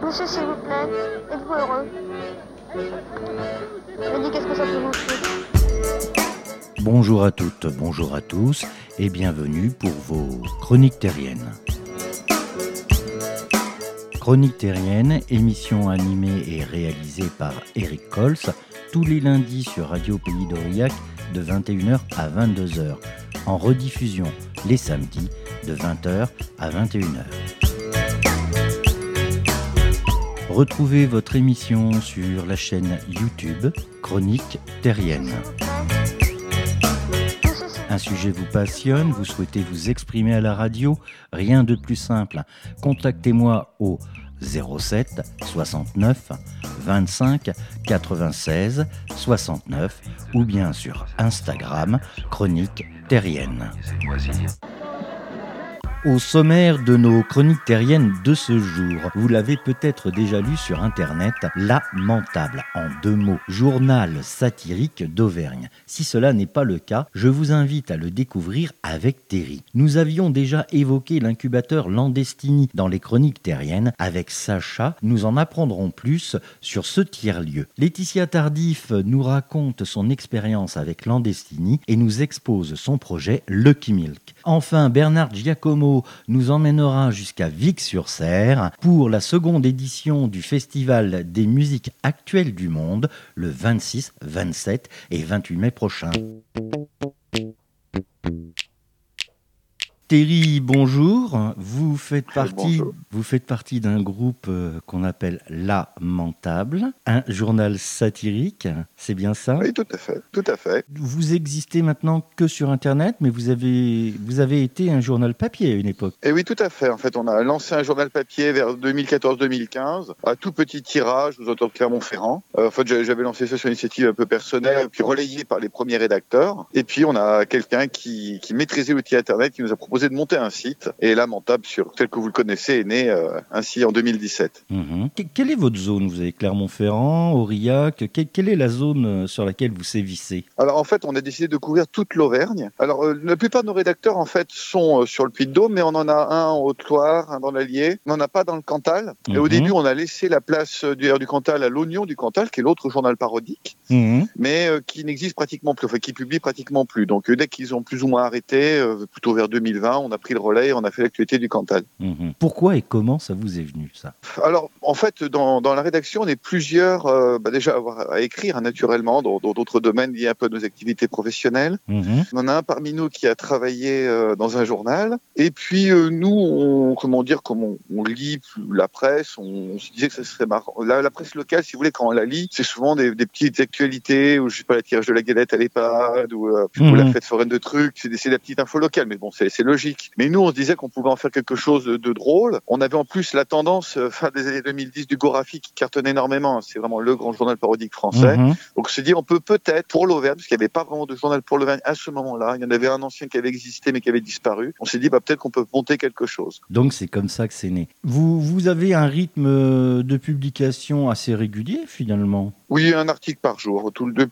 Touchez s'il vous plaît. Êtes-vous heureux? Me dis qu'est-ce que ça peut vous faire? Bonjour à toutes, bonjour à tous et bienvenue pour vos Chroniques Terriennes. Chroniques Terriennes, émission animée et réalisée par Eric Cols, tous les lundis sur Radio Pays d'Aurillac de 21h à 22h, en rediffusion les samedis de 20h à 21h. Retrouvez votre émission sur la chaîne YouTube Chroniques Terriennes. Un sujet vous passionne, vous souhaitez vous exprimer à la radio, rien de plus simple. Contactez-moi au 07 69 25 96 69 ou bien sur Instagram Chroniques Terriennes. Au sommaire de nos chroniques terriennes de ce jour, vous l'avez peut-être déjà lu sur internet, Lamentable, en 2 mots, journal satirique d'Auvergne. Si cela n'est pas le cas, je vous invite à le découvrir avec Terry. Nous avions déjà évoqué l'incubateur Landestini dans les chroniques terriennes. Avec Sacha, nous en apprendrons plus sur ce tiers-lieu. Laetitia Tardif nous raconte son expérience avec Landestini et nous expose son projet Lucky Milk. Enfin, Bernard Giacomo nous emmènera jusqu'à Vic-sur-Serre pour la seconde édition du Festival des musiques actuelles du monde, le 26, 27 et 28 mai prochain. Terry, bonjour. Vous faites partie d'un groupe qu'on appelle Lamentable, un journal satirique, c'est bien ça? Oui, tout à fait. Vous existez maintenant que sur Internet, mais vous avez été un journal papier à une époque. Et oui, tout à fait. En fait, on a lancé un journal papier vers 2014-2015, à tout petit tirage aux auteurs de Clermont-Ferrand. En fait, j'avais lancé ça sur initiative un peu personnelle, puis relayé par les premiers rédacteurs. Et puis, on a quelqu'un qui maîtrisait l'outil Internet, qui nous a proposé de monter un site. Et Lamentable, tel que vous le connaissez, est né ainsi en 2017. Quelle est votre zone? Vous avez Clermont-Ferrand, Aurillac. Quelle est la zone sur laquelle vous sévissez? Alors en fait, on a décidé de couvrir toute l'Auvergne. Alors la plupart de nos rédacteurs en fait sont sur le Puy-de-Dôme, mais on en a un en Haute-Loire, un dans l'Allier. On n'en a pas dans le Cantal. Et au début, on a laissé la place du Cantal à l'Oignon du Cantal, qui est l'autre journal parodique, mais qui n'existe pratiquement plus, enfin qui publie pratiquement plus. Donc dès qu'ils ont plus ou moins arrêté, plutôt vers 2020, on a pris le relais et on a fait l'actualité du Cantal. Pourquoi et comment ça vous est venu, ça? Alors, en fait, dans la rédaction, on est plusieurs déjà à écrire naturellement dans d'autres domaines liés un peu à nos activités professionnelles. On en a un parmi nous qui a travaillé dans un journal. Et puis, nous, comme on lit la presse, on se disait que ça serait marrant. La presse locale, si vous voulez, quand on la lit, c'est souvent des petites actualités, ou je sais pas, la tirage de la galette à l'EHPAD, ou la fête foraine de trucs, c'est la petite info locale. Mais bon, c'est logique. Mais nous, on se disait qu'on pouvait en faire quelque chose de drôle. On avait en plus la tendance, fin des années 2010, du Gorafi qui cartonne énormément. C'est vraiment le grand journal parodique français. Donc on se dit, on peut peut-être, pour l'Auvergne, parce qu'il n'y avait pas vraiment de journal pour l'Auvergne à ce moment-là, il y en avait un ancien qui avait existé mais qui avait disparu. On s'est dit, peut-être qu'on peut monter quelque chose. Donc c'est comme ça que c'est né. Vous avez un rythme de publication assez régulier finalement? Oui, un article par jour,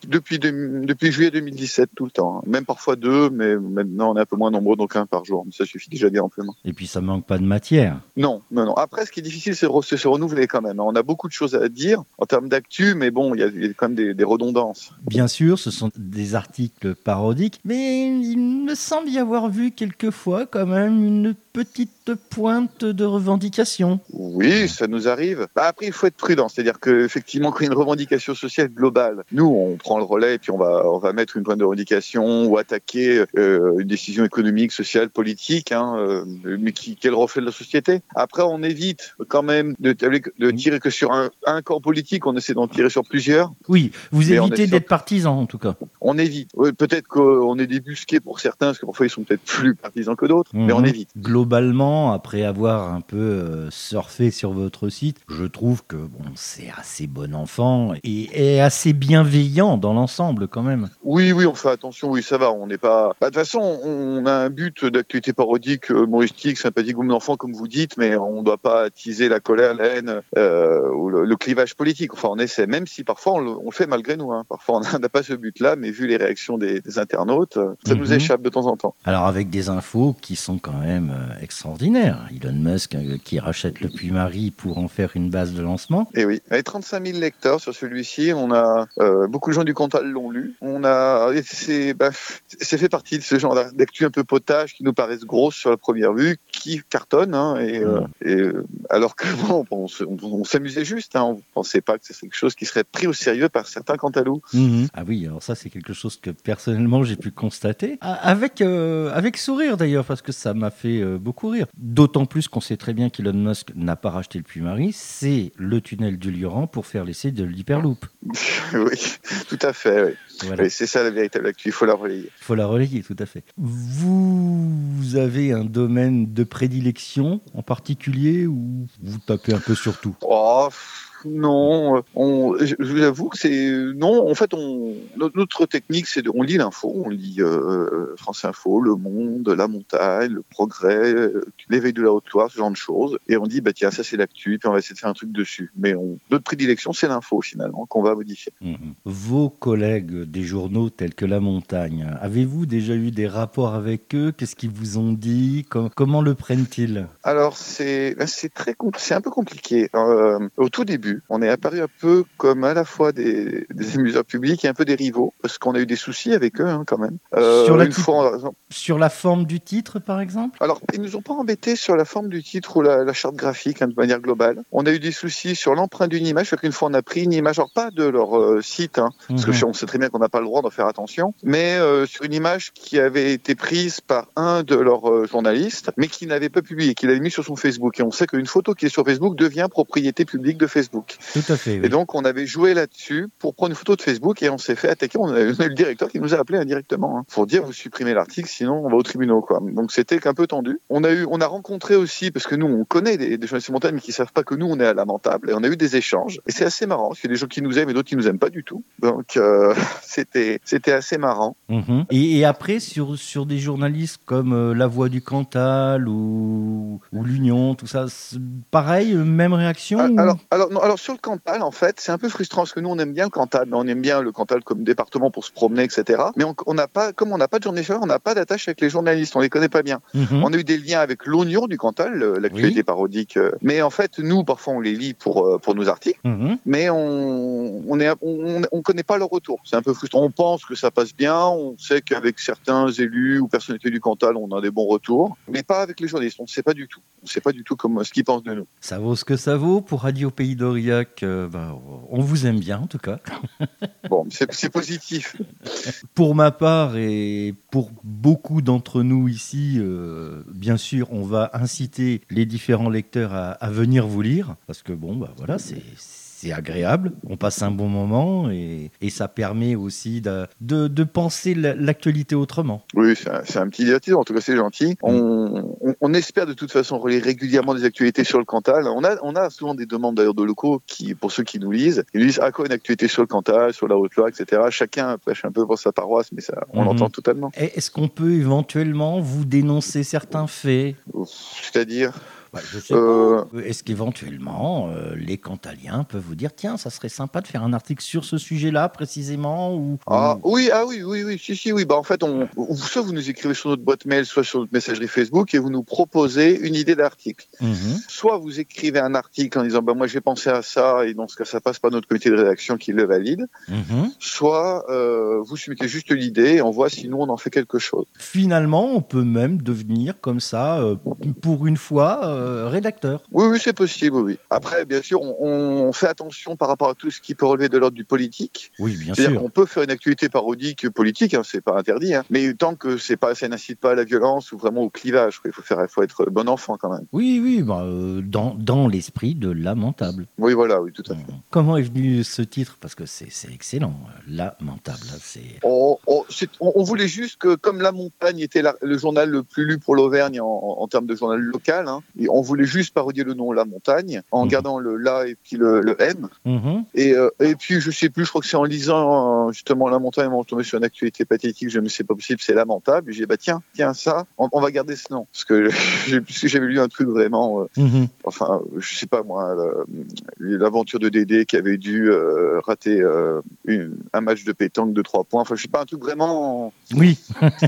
depuis juillet 2017, tout le temps. Même parfois 2, mais maintenant on est un peu moins nombreux, donc 1 par jour. Mais ça suffit déjà bien amplement. Et puis ça manque pas de matière? Non. Après, ce qui est difficile, c'est de se renouveler quand même. On a beaucoup de choses à dire en termes d'actu, mais bon, il y a quand même des redondances. Bien sûr, ce sont des articles parodiques, mais il me semble y avoir vu quelquefois quand même une petite pointe de revendication. Oui, ça nous arrive. Après, il faut être prudent, c'est-à-dire qu'effectivement, quand il y a une revendication sociale globale, nous, on prend le relais et puis on va mettre une pointe de revendication ou attaquer une décision économique, sociale, politique, mais qui est le reflet de la société. Après, on évite quand même de tirer que sur un camp politique, on essaie d'en tirer sur plusieurs. Oui, vous évitez d'être partisan en tout cas. On évite. Peut-être qu'on est débusqué pour certains, parce que parfois ils sont peut-être plus partisans que d'autres, mais on évite. Globalement, après avoir un peu surfé sur votre site, je trouve que c'est assez bon enfant et assez bienveillant dans l'ensemble quand même. Oui, on fait attention, oui, ça va, on n'est pas... De toute façon, on a un but d'actualité actualité parodique, humoristique, sympathique ou mon enfant, comme vous dites, mais on ne doit pas attiser la colère, la haine ou le clivage politique. Enfin, on essaie, même si parfois on le fait malgré nous. Parfois, on n'a pas ce but-là, mais vu les réactions des internautes, ça nous échappe de temps en temps. Alors, avec des infos qui sont quand même extraordinaires. Elon Musk qui rachète le Puy-Marie pour en faire une base de lancement. Et oui, avec 35 000 lecteurs sur celui-ci, on a beaucoup de gens du Cantal l'ont lu. C'est fait partie de ce genre d'actu un peu potage qui nous paraissent grosses sur la première vue, qui cartonnent, alors que on s'amusait juste, on pensait pas que c'est quelque chose qui serait pris au sérieux par certains Cantalous. Ah oui, alors ça c'est quelque chose que personnellement j'ai pu constater, avec sourire d'ailleurs, parce que ça m'a fait beaucoup rire. D'autant plus qu'on sait très bien qu'Elon Musk n'a pas racheté le Puy-Marie, c'est le tunnel du Lioran pour faire l'essai de l'Hyperloop. Oui, tout à fait. Oui. Voilà. Oui, c'est ça la véritable actu, il faut la relayer. Il faut la relayer, tout à fait. Vous avez un domaine de prédilection en particulier ou vous tapez un peu sur tout ? Non, je vous avoue que c'est non. En fait, notre technique, c'est on lit l'info, on lit France Info, Le Monde, La Montagne, Le Progrès, l'Éveil de la Haute-Loire, ce genre de choses, et on dit tiens, ça c'est l'actu, puis on va essayer de faire un truc dessus. Mais notre prédilection, c'est l'info finalement qu'on va modifier. Vos collègues des journaux tels que La Montagne, avez-vous déjà eu des rapports avec eux ? Qu'est-ce qu'ils vous ont dit ? Comment le prennent-ils ? Alors c'est un peu compliqué. Au tout début, on est apparu un peu comme à la fois des amuseurs publics et un peu des rivaux, parce qu'on a eu des soucis avec eux quand même. Sur la forme du titre, par exemple ? Alors, ils nous ont pas embêtés sur la forme du titre ou la charte graphique de manière globale. On a eu des soucis sur l'empreinte d'une image, parce qu'une fois on a pris une image, alors pas de leur site, parce que on sait très bien qu'on n'a pas le droit d'en faire attention, mais sur une image qui avait été prise par un de leurs journalistes, mais qui n'avait pas publié, qu'il avait mis sur son Facebook. Et on sait qu'une photo qui est sur Facebook devient propriété publique de Facebook. Tout à fait, oui. Et donc, on avait joué là-dessus pour prendre une photo de Facebook et on s'est fait attaquer. On a eu le directeur qui nous a appelé indirectement pour dire vous supprimez l'article, sinon on va au tribunal, quoi. Donc, c'était un peu tendu. On a rencontré aussi, parce que nous, on connaît des journalistes montagne, mais qui savent pas que nous, on est à Lamentable, et on a eu des échanges. Et c'est assez marrant, parce qu'il y a des gens qui nous aiment et d'autres qui nous aiment pas du tout. Donc, c'était assez marrant. Et après, sur des journalistes comme La Voix du Cantal ou l'Union, tout ça, pareil, même réaction Alors sur le Cantal, en fait, c'est un peu frustrant parce que nous on aime bien le Cantal, on aime bien le Cantal comme département pour se promener, etc. Mais on n'a pas de journée, on n'a pas d'attache avec les journalistes, on les connaît pas bien. On a eu des liens avec l'Oignon du Cantal, l'actualité parodique. Mais en fait, nous parfois on les lit pour nos articles, mais on connaît pas leur retour. C'est un peu frustrant. On pense que ça passe bien, on sait qu'avec certains élus ou personnalités du Cantal, on a des bons retours, mais pas avec les journalistes. On ne sait pas du tout. On ne sait pas du tout ce qu'ils pensent de nous. Ça vaut ce que ça vaut pour Radio Pays d'Aurillac. On vous aime bien en tout cas. Bon, c'est positif. Pour ma part et pour beaucoup d'entre nous ici, bien sûr, on va inciter les différents lecteurs à venir vous lire parce que voilà, c'est agréable, on passe un bon moment et ça permet aussi de penser l'actualité autrement. Oui, c'est un petit divertissement, en tout cas c'est gentil. On espère de toute façon relayer régulièrement des actualités sur le Cantal. On a souvent des demandes d'ailleurs de locaux pour ceux qui nous lisent, ils nous disent quoi une actualité sur le Cantal, sur la Haute-Loire, etc. Chacun prêche un peu pour sa paroisse, mais ça, on l'entend totalement. Est-ce qu'on peut éventuellement vous dénoncer certains faits ? C'est-à-dire ? Je sais pas. Est-ce qu'éventuellement, les Cantaliens peuvent vous dire tiens, ça serait sympa de faire un article sur ce sujet-là précisément Oui. Si. En fait, soit vous nous écrivez sur notre boîte mail, soit sur notre messagerie Facebook et vous nous proposez une idée d'article. Soit vous écrivez un article en disant moi j'ai pensé à ça et dans ce cas ça passe par notre comité de rédaction qui le valide. Soit vous soumettez juste l'idée et on voit si nous on en fait quelque chose. Finalement, on peut même devenir comme ça, pour une fois, rédacteur. Oui, c'est possible, oui. Après, bien sûr, on fait attention par rapport à tout ce qui peut relever de l'ordre du politique. Oui, bien C'est-à-dire sûr. qu'on peut faire une actualité parodique politique, c'est pas interdit, mais tant que ça n'incite pas à la violence ou vraiment au clivage, il faut être bon enfant quand même. Oui, dans l'esprit de Lamentable. Oui, voilà, oui, tout à fait. Comment est venu ce titre ? Parce que c'est excellent, Lamentable. On voulait juste que, comme La Montagne était le journal le plus lu pour l'Auvergne en termes de journal local, on voulait juste parodier le nom La Montagne, en gardant le La et puis le M. Et puis, je sais plus, je crois que c'est en lisant justement La Montagne, on tombé sur une actualité pathétique, je me dis c'est pas possible, c'est lamentable. Et j'ai dit, tiens, ça, on va garder ce nom. Parce que j'avais lu un truc vraiment, enfin, je sais pas moi, l'aventure de Dédé qui avait dû rater un match de pétanque de 3 points. Enfin, je sais pas, un truc vraiment... Oui.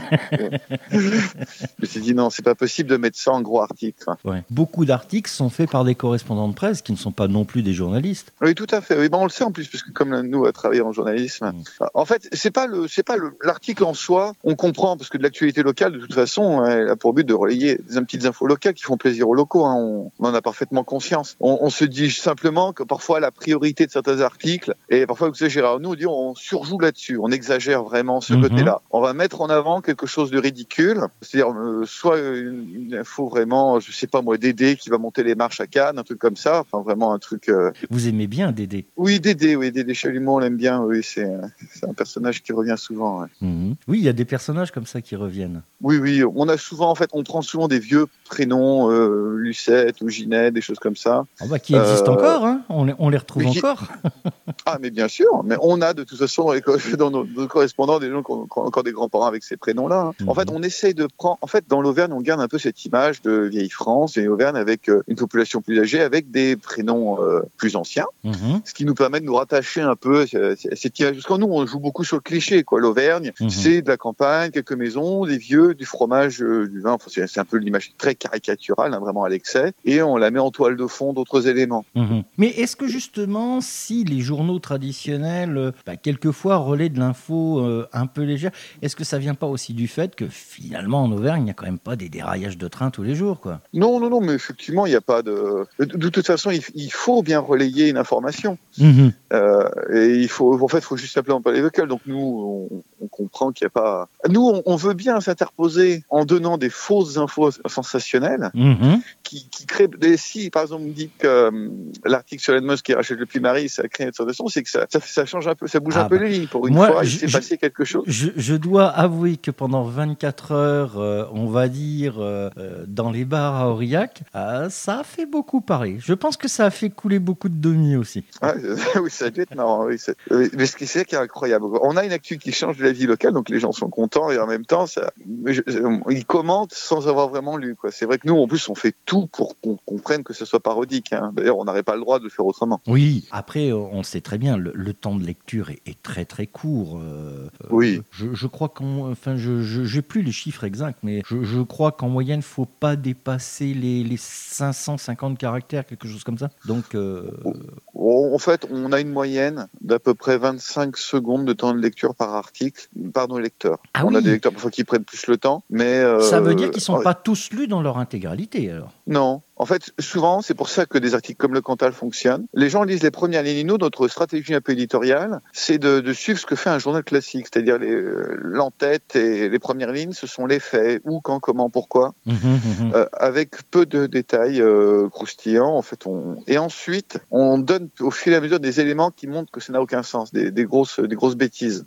Je me suis dit, non, c'est pas possible de mettre ça en gros article. Ouais. Beaucoup d'articles sont faits par des correspondants de presse qui ne sont pas non plus des journalistes. Oui, tout à fait. Oui, on le sait en plus, parce que comme nous, à travailler en journalisme, en fait, c'est pas l'article en soi, on comprend, parce que de l'actualité locale, de toute façon, elle a pour but de relayer des petites infos locales qui font plaisir aux locaux. On en a parfaitement conscience. On se dit simplement que parfois, la priorité de certains articles, et parfois, vous savez, Gérard, nous, on surjoue là-dessus, on exagère vraiment ce côté-là. On va mettre en avant quelque chose de ridicule, c'est-à-dire soit une info vraiment, je sais pas moi, Dédé qui va monter les marches à Cannes, un truc comme ça, enfin vraiment un truc... Vous aimez bien Dédé? Oui, Dédé Chalumeau, on l'aime bien, oui, c'est un personnage qui revient souvent. Ouais. Oui, il y a des personnages comme ça qui reviennent. Oui, on a souvent, en fait, on prend souvent des vieux prénoms, Lucette ou Ginette, des choses comme ça. Qui existent encore, hein, on les retrouve encore. Ah, mais bien sûr, mais on a de toute façon dans nos correspondants des gens qui ont encore des grands-parents avec ces prénoms-là. En fait, on essaye de prendre... En fait, dans l'Auvergne, on garde un peu cette image de vieille France et Auvergne avec une population plus âgée, avec des prénoms plus anciens, ce qui nous permet de nous rattacher un peu à cette image. Parce que nous, on joue beaucoup sur le cliché, quoi. L'Auvergne, c'est de la campagne, quelques maisons, des vieux, du fromage, du vin. Enfin, c'est un peu l'image très caricaturale, hein, vraiment à l'excès. Et on la met en toile de fond d'autres éléments. Mais est-ce que justement, si les journaux traditionnels, quelquefois relaient de l'info un peu légère, est-ce que ça vient pas aussi du fait que finalement en Auvergne, il n'y a quand même pas des déraillages de train tous les jours, quoi? Non, mais effectivement, il n'y a pas de... De toute façon, il faut bien relayer une information. Et il faut juste appeler en parler vocal. Donc nous, on comprend qu'il n'y a pas... Nous, on veut bien s'interposer en donnant des fausses infos sensationnelles qui créent... Si, par exemple, on me dit que l'article sur Elon Musk qui rachète le Puy-Marie, ça crée une sensation, c'est que ça change un peu, ça bouge un peu les lignes. Pour une fois, il s'est passé quelque chose. Je dois avouer que pendant 24 heures, on va dire, dans les bars à Aurillac, ça a fait beaucoup parler. Je pense que ça a fait couler beaucoup de demi aussi. Oui, ça a dû être marrant. Oui, mais ce qui est incroyable, on a une actu qui change de la vie locale, donc les gens sont contents et en même temps, ils commentent sans avoir vraiment lu, quoi. C'est vrai que nous, en plus, on fait tout pour qu'on comprenne que ce soit parodique. Hein. D'ailleurs, on n'aurait pas le droit de le faire autrement. Oui, après, on sait très bien, le temps de lecture est très très court. Oui. Je crois je n'ai plus les chiffres exacts, mais je crois qu'en moyenne, il ne faut pas dépasser les 550 caractères, quelque chose comme ça. Donc, en fait, on a une moyenne d'à peu près 25 secondes de temps de lecture par article, par nos lecteurs. On a des lecteurs parfois qui prennent plus le temps, mais... Ça veut dire qu'ils ne sont pas tous lus dans leur intégralité, alors? Non. En fait, souvent, c'est pour ça que des articles comme le Cantal fonctionnent. Les gens lisent les premières lignes. Nous, notre stratégie un peu éditoriale, c'est de suivre ce que fait un journal classique. C'est-à-dire l'entête et les premières lignes, ce sont les faits, où, quand, comment, pourquoi, avec peu de détails croustillants. En fait, et ensuite, on donne au fur et à mesure des éléments qui montrent que ça n'a aucun sens, des grosses bêtises.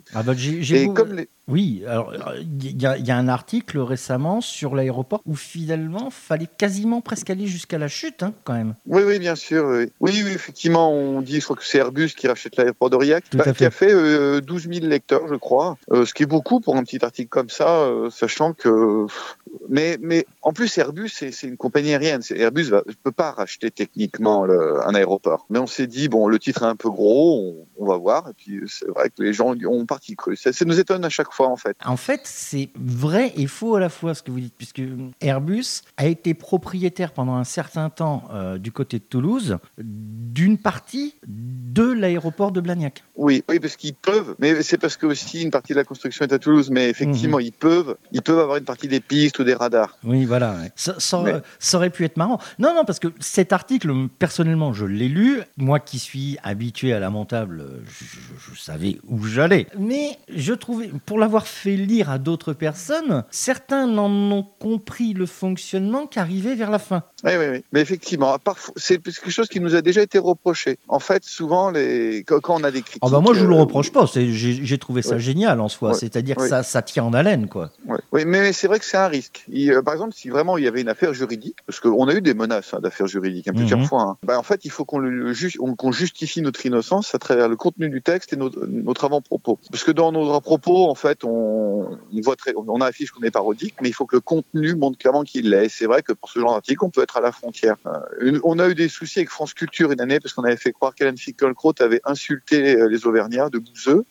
Oui, alors il y a un article récemment sur l'aéroport où finalement fallait quasiment presque aller jusqu'à la chute, hein, quand même. Oui, bien sûr. Oui, effectivement, on dit, je crois que c'est Airbus qui rachète l'aéroport d'Aurillac, qui a fait 12 000 lecteurs, je crois, ce qui est beaucoup pour un petit article comme ça, sachant que... Mais en plus, Airbus, c'est une compagnie aérienne. Airbus ne peut pas racheter techniquement un aéroport. Mais on s'est dit, bon, le titre est un peu gros, on va voir. Et puis, c'est vrai que les gens ont parti cru. Ça nous étonne à chaque fois, en fait. En fait, c'est vrai et faux à la fois ce que vous dites, puisque Airbus a été propriétaire pendant un certain temps du côté de Toulouse d'une partie de l'aéroport de Blagnac. Oui, parce qu'ils peuvent, mais c'est parce que aussi une partie de la construction est à Toulouse, mais effectivement, ils peuvent avoir une partie des pistes ou des radars. Oui, voilà. Ouais. Ça aurait pu être marrant. Non, parce que cet article, personnellement, je l'ai lu. Moi qui suis habitué à la montable, je savais où j'allais. Mais je trouvais, pour l'avoir fait lire à d'autres personnes, certains n'en ont compris le fonctionnement qu'arrivait vers la fin. Oui. Mais effectivement, c'est quelque chose qui nous a déjà été reproché. En fait, souvent, quand on a des critiques... moi, je vous le reproche pas. J'ai trouvé ça génial en soi. C'est-à-dire que ça tient en haleine, quoi. Oui, mais c'est vrai que c'est un risque. Par exemple, si vraiment il y avait une affaire juridique, parce qu'on a eu des menaces d'affaires juridiques plusieurs fois. En fait, il faut qu'on justifie notre innocence à travers le contenu du texte et notre avant-propos. Parce que dans notre avant-propos, en fait, on affiche qu'on est parodique, mais il faut que le contenu montre clairement qu'il l'est. Et c'est vrai que pour ce genre d'article, on peut être à la frontière. On a eu des soucis avec France Culture une année parce qu'on avait fait croire qu'Hélène Finkielkraut avait insulté les Auvergnats de bouseux.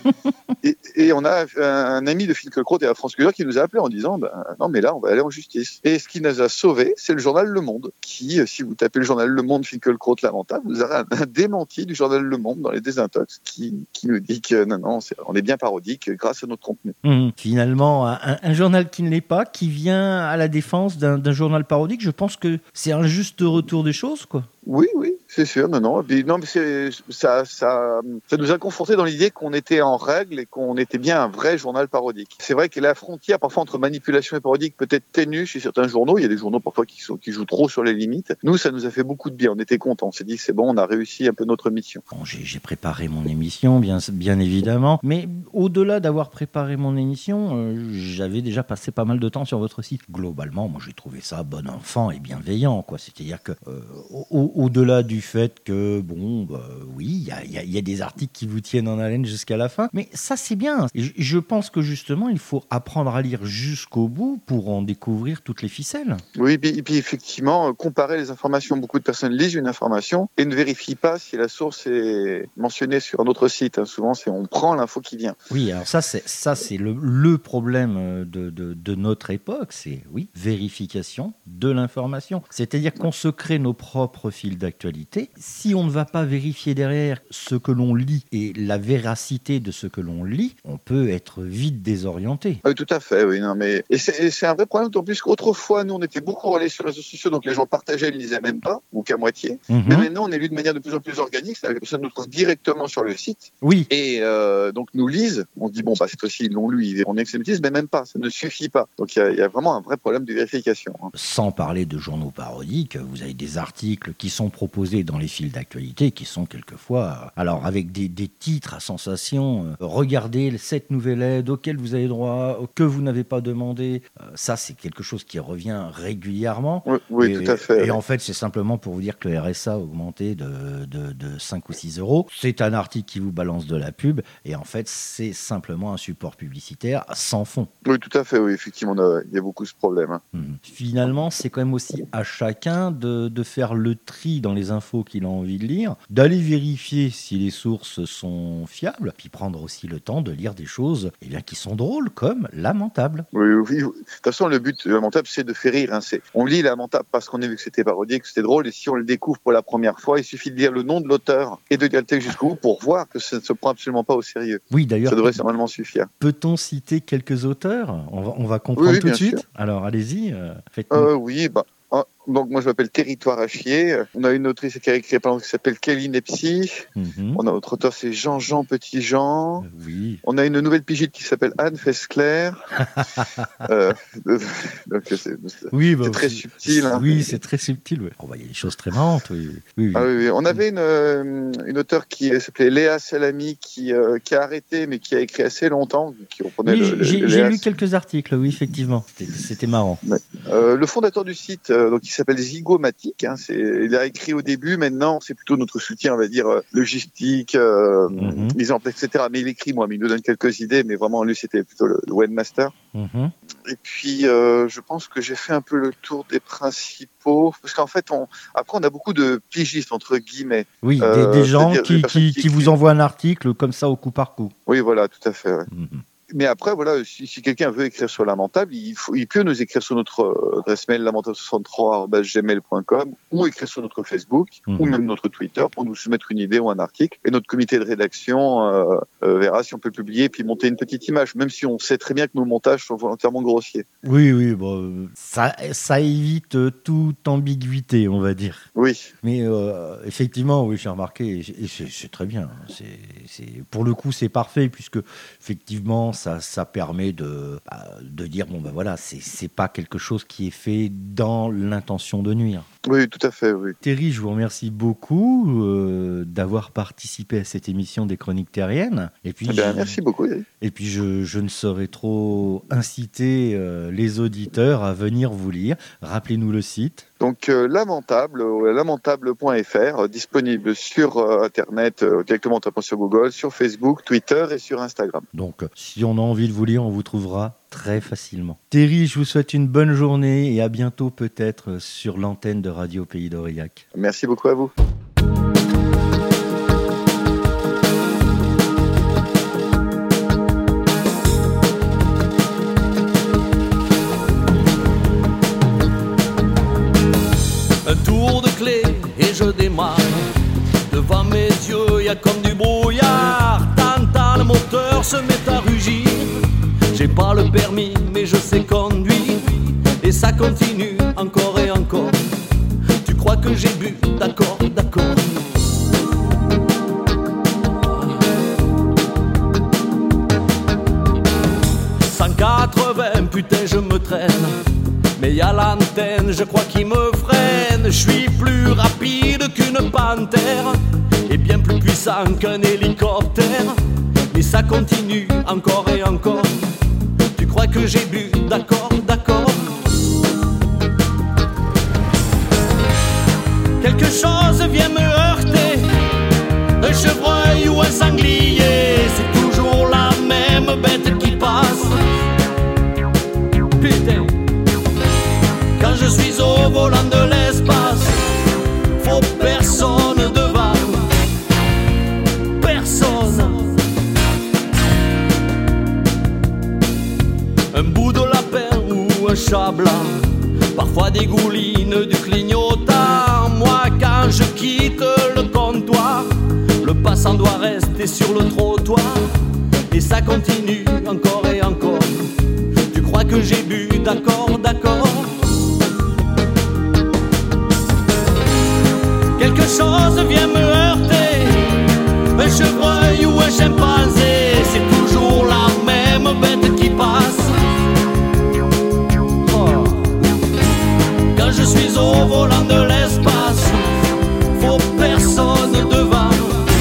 et on a un ami de Finkielkraut et à France Culture qui nous a appelé en disant non mais là on va aller en justice. Et ce qui nous a sauvés, c'est le journal Le Monde qui, si vous tapez le journal Le Monde Finkielkraut lamentable, vous aurez un démenti du journal Le Monde dans les désintox qui nous dit que non, on est bien parodique grâce à notre contenu. Finalement, un journal qui ne l'est pas, qui vient à la défense d'un journal parodique, je pense que c'est un juste retour des choses, quoi. Oui, c'est sûr, non. Mais ça nous a conforté dans l'idée qu'on était en règle et qu'on était bien un vrai journal parodique. C'est vrai que la frontière, parfois, entre manipulation et parodique peut être ténue chez certains journaux. Il y a des journaux, parfois, qui jouent trop sur les limites. Nous, ça nous a fait beaucoup de bien. On était contents. On s'est dit que c'est bon, on a réussi un peu notre mission. Bon, j'ai préparé mon émission, bien évidemment. Mais au-delà d'avoir préparé mon émission, j'avais déjà passé pas mal de temps sur votre site. Globalement, moi, j'ai trouvé ça bon enfant et bienveillant, quoi. C'est-à-dire que, au-delà du fait que, oui, il y a des articles qui vous tiennent en haleine jusqu'à la fin, mais ça, c'est bien. Et je pense que, justement, il faut apprendre à lire jusqu'au bout pour en découvrir toutes les ficelles. Oui, et puis effectivement, comparer les informations. Beaucoup de personnes lisent une information et ne vérifient pas si la source est mentionnée sur un autre site. Souvent, on prend l'info qui vient. Oui, alors ça, c'est le problème de notre époque, c'est, vérification de l'information. C'est-à-dire qu'on se crée nos propres fils d'actualité. Si on ne va pas vérifier derrière ce que l'on lit et la véracité de ce que l'on lit, on peut être vite désorienté. Oui, tout à fait, oui. Non, mais c'est un vrai problème, d'autant plus qu'autrefois, nous, on était beaucoup relais sur les réseaux sociaux, donc les gens partageaient, ils ne lisaient même pas, ou qu'à moitié. Mais maintenant, on est lu de manière de plus en plus organique, c'est-à-dire que les personnes nous trouvent directement sur le site. Oui. Et donc, nous lisent, on se dit, cette fois-ci, ils l'ont lu, ils verront que c'est une bêtise, mais même pas, ça ne suffit pas. Donc, il y a vraiment un vrai problème de vérification. Sans parler de journaux parodiques, vous avez des articles qui sont proposés dans les fils d'actualité qui sont quelquefois, alors avec des titres à sensation, regardez cette nouvelle aide auquel vous avez droit, que vous n'avez pas demandé, ça c'est quelque chose qui revient régulièrement. Oui, tout à fait. Et en fait c'est simplement pour vous dire que le RSA a augmenté de 5 ou 6 euros. C'est un article qui vous balance de la pub et en fait c'est simplement un support publicitaire sans fond. Oui, tout à fait, oui, effectivement, il y a beaucoup ce problème. Finalement, c'est quand même aussi à chacun de faire le tri dans les infos qu'il a envie de lire, d'aller vérifier si les sources sont fiables, puis prendre aussi le temps de lire des choses qui sont drôles, comme Lamentable. Oui. De toute façon, le but de Lamentable, c'est de faire rire. On lit Lamentable parce qu'on a vu que c'était parodique, que c'était drôle, et si on le découvre pour la première fois, il suffit de lire le nom de l'auteur et de lire le texte jusqu'au bout pour voir que ça ne se prend absolument pas au sérieux. Oui, d'ailleurs. Ça devrait normalement suffire. Peut-on citer quelques auteurs ? On va comprendre tout de suite. Sûr. Alors, allez-y, faites-nous. Donc moi je m'appelle Territoire à chier. On a une autrice qui a écrit qui s'appelle Kelly Nepsi. On a notre auteur, c'est Jean Petitjean. Oui. On a une nouvelle pigite qui s'appelle Anne Fesclair. Donc c'est très subtil. Oui, c'est très subtil. Ouais. Il y a des choses très marrantes. Oui. On avait une auteure qui s'appelait Léa Salami qui a arrêté mais qui a écrit assez longtemps. Qui reprenait j'ai lu quelques articles, oui, effectivement. C'était marrant. Ouais. Le fondateur du site, donc il s'appelle Zygomatic. Il a écrit au début. Maintenant, c'est plutôt notre soutien, on va dire logistique, mise en place, etc. Mais il écrit, mais il nous donne quelques idées. Mais vraiment, lui, c'était plutôt le webmaster. Et puis, je pense que j'ai fait un peu le tour des principaux, parce qu'en fait, après, on a beaucoup de pigistes entre guillemets. Oui, des gens qui vous envoient un article comme ça au coup par coup. Oui, voilà, tout à fait. Ouais. Mais après, voilà, si quelqu'un veut écrire sur Lamentable, il peut nous écrire sur notre adresse mail lamentable63@gmail.com ou écrire sur notre Facebook ou même notre Twitter pour nous soumettre une idée ou un article. Et notre comité de rédaction verra si on peut le publier puis monter une petite image, même si on sait très bien que nos montages sont volontairement grossiers. Oui, ça évite toute ambiguïté, on va dire. Oui. Mais effectivement, oui, j'ai remarqué, et c'est très bien. Pour le coup, c'est parfait, puisque effectivement, ça permet de dire bon ben voilà, c'est pas quelque chose qui est fait dans l'intention de nuire. Oui, tout à fait, oui. Thierry, je vous remercie beaucoup d'avoir participé à cette émission des Chroniques Terriennes. Et puis, merci beaucoup. Eric. Et puis, je ne saurais trop inciter les auditeurs à venir vous lire. Rappelez-nous le site. Donc, lamentable.fr, disponible sur Internet, directement en tapant sur Google, sur Facebook, Twitter et sur Instagram. Donc, si on a envie de vous lire, on vous trouvera très facilement. Thierry, je vous souhaite une bonne journée et à bientôt peut-être sur l'antenne de Radio Pays d'Aurillac. Merci beaucoup à vous. Un tour de clé et je démarre. Devant mes yeux, y a comme du brouillard. Tant le moteur se met à rugir. J'ai pas le permis, mais je sais conduire. Et ça continue encore et encore. Tu crois que j'ai bu, d'accord. 180, putain je me traîne. Mais y a l'antenne, je crois qu'il me freine. Je suis plus rapide qu'une panthère et bien plus puissant qu'un hélicoptère. Mais ça continue encore et encore. Tu crois que j'ai bu, d'accord. Quelque chose vient me heurter. Un chevreuil ou un sanglier, c'est toujours la même bête qui passe. Putain, quand je suis au volant de l'espace, faut personne devant, personne. Un bout de lapin ou un chat blanc, parfois des goulines du clignotant. Moi quand je quitte le comptoir, le passant doit rester sur le trottoir. Et ça continue encore et encore. Tu crois que j'ai bu, d'accord. Quelque chose vient me heurter. Un chevreuil ou un chimpanzé, c'est toujours la même bête qui passe. Oh. Quand je suis au volant de l'espace, faut personne devant,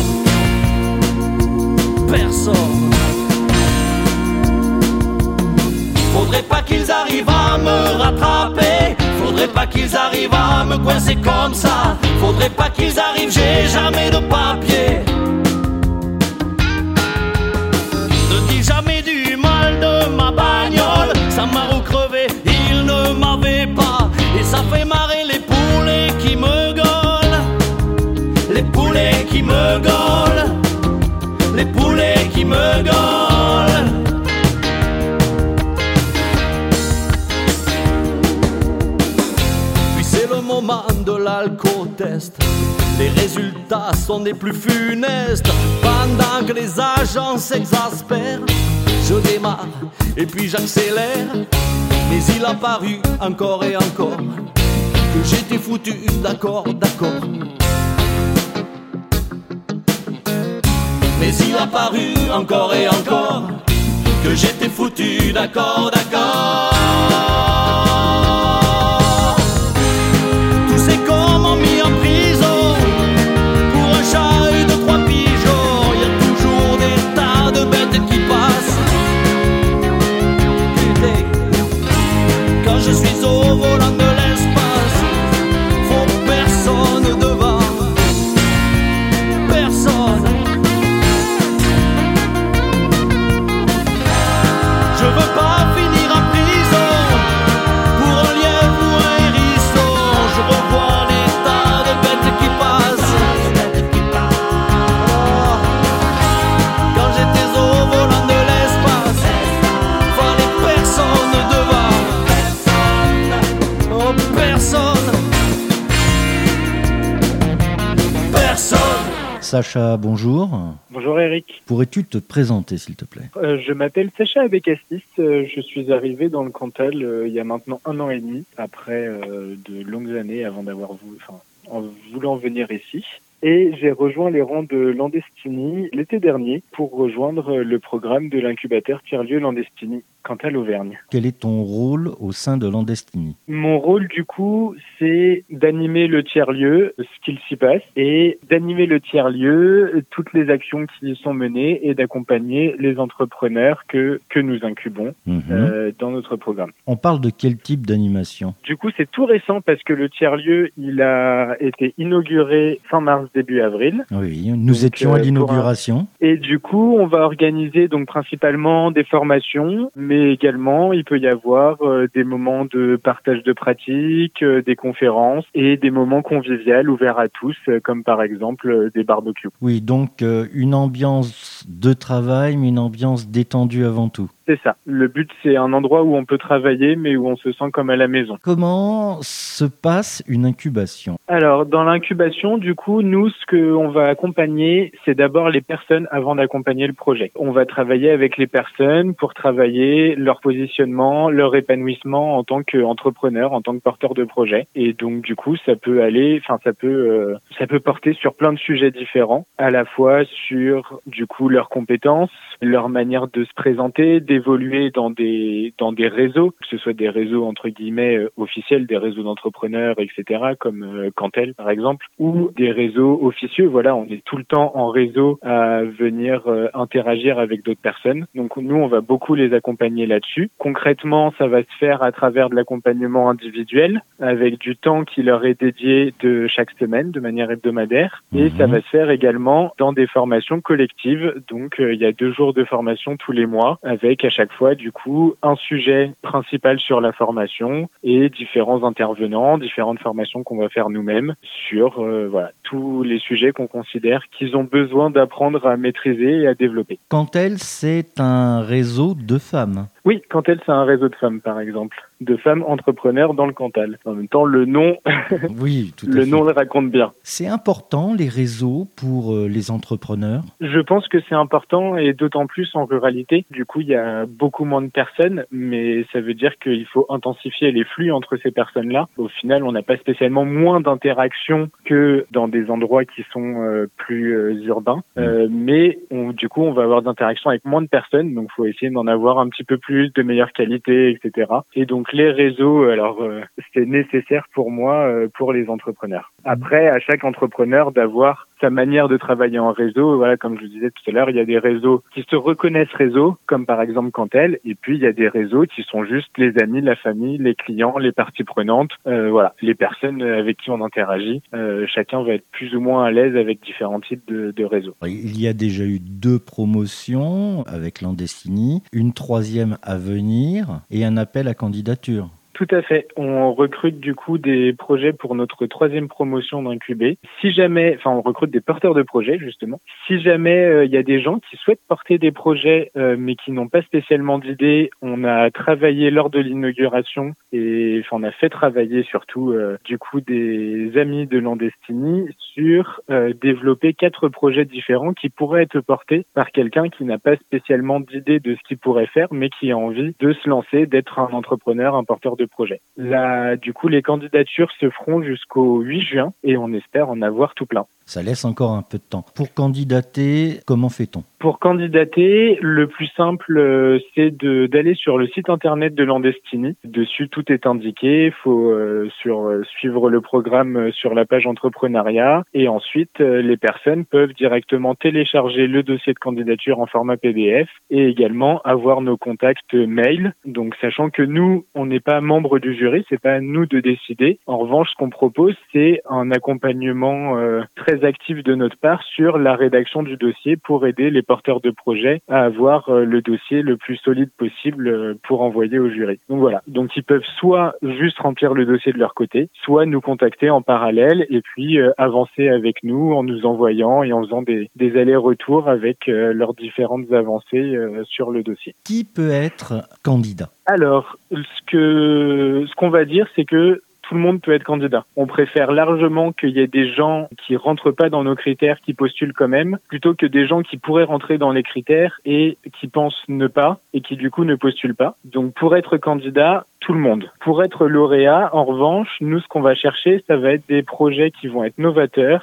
personne. Faudrait pas qu'ils arrivent à me rattraper. Faudrait pas qu'ils arrivent à me coincer comme ça. Faudrait pas qu'ils arrivent, j'ai jamais de papier. Ne dis jamais du mal de ma bagnole. Ça m'a recrevé, il ne m'avait pas. Et ça fait marrer les poulets qui me gaulent. Les poulets qui me gaulent. Les poulets qui me gaulent. Le moment de l'alco-test, les résultats sont des plus funestes. Pendant que les agents s'exaspèrent, je démarre et puis j'accélère. Mais il a paru encore et encore que j'étais foutu, d'accord. Mais il a paru encore et encore que j'étais foutu, d'accord. Mis en prison pour un chat et 2-3 pigeons. Y a toujours des tas de bêtes qui passent. Putain, quand je suis au volant de l'espace, faut personne devant, personne. Je veux pas finir en prison pour un lièvre ou un hérisson. Je revois qui passe. Quand j'étais au volant de l'espace, fallait personne devant. Oh, personne. Sacha, bonjour. Bonjour Eric. Pourrais-tu te présenter s'il te plaît ? Je m'appelle Sacha Abécassis, je suis arrivé dans le Cantal il y a maintenant 1 an et demi, après de longues années avant en voulant venir ici. et j'ai rejoint les rangs de Landestini l'été dernier pour rejoindre le programme de l'incubateur tiers-lieu Landestini Cantal Auvergne. Quel est ton rôle au sein de Landestini ? Mon rôle, du coup, c'est d'animer le tiers-lieu, ce qu'il s'y passe, et d'animer le tiers-lieu, toutes les actions qui y sont menées, et d'accompagner les entrepreneurs que nous incubons dans notre programme. On parle de quel type d'animation ? Du coup, c'est tout récent parce que le tiers-lieu, il a été inauguré fin mars, début avril. Oui, nous étions à l'inauguration. Et du coup, on va organiser donc principalement des formations, mais également, il peut y avoir des moments de partage de pratiques, des conférences et des moments conviviaux ouverts à tous, comme par exemple des barbecues. Oui, donc une ambiance de travail, mais une ambiance détendue avant tout. C'est ça. Le but, c'est un endroit où on peut travailler, mais où on se sent comme à la maison. Comment se passe une incubation ? Alors, dans l'incubation, du coup, nous, ce qu'on va accompagner, c'est d'abord les personnes avant d'accompagner le projet. On va travailler avec les personnes pour travailler leur positionnement, leur épanouissement en tant qu'entrepreneur, en tant que porteur de projet. Et donc, du coup, ça peut porter sur plein de sujets différents, à la fois sur, du coup, leurs compétences, leur manière de se présenter, d'évoluer dans des réseaux, que ce soit des réseaux entre guillemets officiels, des réseaux d'entrepreneurs, etc., comme Cantel par exemple, ou des réseaux officieux. Voilà, on est tout le temps en réseau à venir interagir avec d'autres personnes. Donc nous, on va beaucoup les accompagner là-dessus. Concrètement, ça va se faire à travers de l'accompagnement individuel, avec du temps qui leur est dédié de chaque semaine, de manière hebdomadaire, et ça va se faire également dans des formations collectives. Donc il y a 2 jours de formation tous les mois, avec à chaque fois, du coup, un sujet principal sur la formation et différents intervenants, différentes formations qu'on va faire nous-mêmes sur tous les sujets qu'on considère qu'ils ont besoin d'apprendre à maîtriser et à développer. Cantel, c'est un réseau de femmes. Oui, Cantel, c'est un réseau de femmes, par exemple, de femmes entrepreneurs dans le Cantal. En même temps, le nom, oui, tout à le fait. nom le raconte bien. C'est important, les réseaux, pour les entrepreneurs ? Je pense que c'est important, et d'autant plus en ruralité. Du coup, il y a beaucoup moins de personnes, mais ça veut dire qu'il faut intensifier les flux entre ces personnes-là. Au final, on n'a pas spécialement moins d'interactions que dans des endroits qui sont plus urbains, mais on va avoir d'interactions avec moins de personnes, donc il faut essayer d'en avoir un petit peu plus, de meilleure qualité, etc. Et donc les réseaux, c'est nécessaire pour moi, pour les entrepreneurs. Après, à chaque entrepreneur d'avoir sa manière de travailler en réseau. Voilà, comme je vous disais tout à l'heure, il y a des réseaux qui se reconnaissent réseaux, comme par exemple Cantel, et puis il y a des réseaux qui sont juste les amis, la famille, les clients, les parties prenantes, les personnes avec qui on interagit. Chacun va être plus ou moins à l'aise avec différents types de réseaux. Il y a déjà eu 2 promotions avec Landestini, une 3e à venir et un appel à candidature. Tout à fait. On recrute du coup des projets pour notre 3e promotion d'Incubé. On recrute des porteurs de projets justement. Si jamais il y a des gens qui souhaitent porter des projets mais qui n'ont pas spécialement d'idées, on a travaillé lors de l'inauguration et on a fait travailler surtout du coup des amis de Landestini sur développer 4 projets différents qui pourraient être portés par quelqu'un qui n'a pas spécialement d'idée de ce qu'il pourrait faire mais qui a envie de se lancer, d'être un entrepreneur, un porteur de projet. Là, du coup, les candidatures se feront jusqu'au 8 juin et on espère en avoir tout plein. Ça laisse encore un peu de temps. Pour candidater, comment fait-on ? Pour candidater, le plus simple, c'est d'aller sur le site internet de Landestini. Dessus, tout est indiqué. Il faut suivre le programme sur la page entrepreneuriat. Et ensuite, les personnes peuvent directement télécharger le dossier de candidature en format PDF et également avoir nos contacts mail. Donc, sachant que nous, on n'est pas membre du jury, c'est pas à nous de décider. En revanche, ce qu'on propose, c'est un accompagnement très actif de notre part sur la rédaction du dossier pour aider les porteurs de projets à avoir le dossier le plus solide possible pour envoyer au jury. Donc voilà. Donc ils peuvent soit juste remplir le dossier de leur côté, soit nous contacter en parallèle et puis avancer avec nous en nous envoyant et en faisant des allers-retours avec leurs différentes avancées sur le dossier. Qui peut être candidat ? Alors, ce qu'on va dire, c'est que tout le monde peut être candidat. On préfère largement qu'il y ait des gens qui rentrent pas dans nos critères, qui postulent quand même, plutôt que des gens qui pourraient rentrer dans les critères et qui pensent ne pas et qui du coup ne postulent pas. Donc pour être candidat, tout le monde. Pour être lauréat, en revanche, nous ce qu'on va chercher, ça va être des projets qui vont être novateurs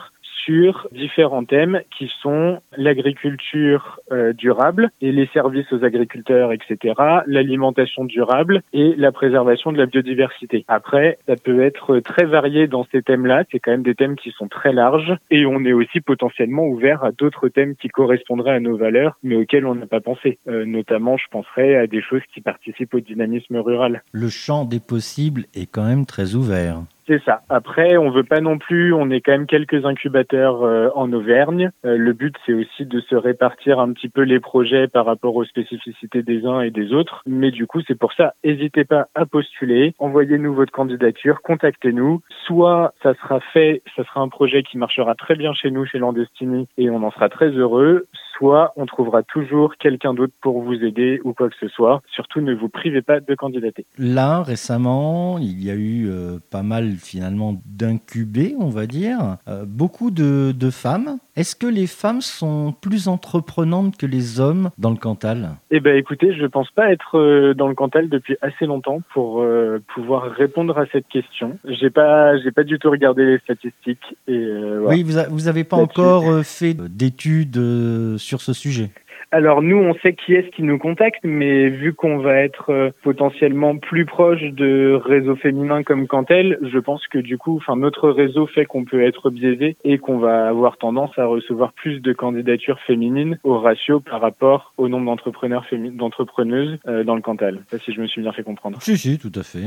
sur différents thèmes qui sont l'agriculture durable et les services aux agriculteurs, etc., l'alimentation durable et la préservation de la biodiversité. Après, ça peut être très varié dans ces thèmes-là. C'est quand même des thèmes qui sont très larges et on est aussi potentiellement ouvert à d'autres thèmes qui correspondraient à nos valeurs, mais auxquels on n'a pas pensé. Notamment, je penserais à des choses qui participent au dynamisme rural. Le champ des possibles est quand même très ouvert. C'est ça. Après, on veut pas non plus, on est quand même quelques incubateurs en Auvergne. Le but, c'est aussi de se répartir un petit peu les projets par rapport aux spécificités des uns et des autres. Mais du coup, c'est pour ça, n'hésitez pas à postuler, envoyez-nous votre candidature, contactez-nous. Soit ça sera fait, ça sera un projet qui marchera très bien chez nous, chez Landestini, et on en sera très heureux. Soit on trouvera toujours quelqu'un d'autre pour vous aider ou quoi que ce soit. Surtout, ne vous privez pas de candidater. Là, récemment, il y a eu pas mal finalement d'incubés, on va dire. Beaucoup de femmes. Est-ce que les femmes sont plus entreprenantes que les hommes dans le Cantal ? Eh ben, écoutez, je pense pas être dans le Cantal depuis assez longtemps pour pouvoir répondre à cette question. J'ai pas du tout regardé les statistiques et voilà. Oui, vous avez pas encore fait d'études sur ce sujet. Alors nous, on sait qui est-ce qui nous contacte, mais vu qu'on va être potentiellement plus proche de réseaux féminins comme Cantel, je pense que du coup, notre réseau fait qu'on peut être biaisé et qu'on va avoir tendance à recevoir plus de candidatures féminines au ratio par rapport au nombre d'entrepreneuses dans le Cantal. Ça, si je me suis bien fait comprendre. Si, tout à fait.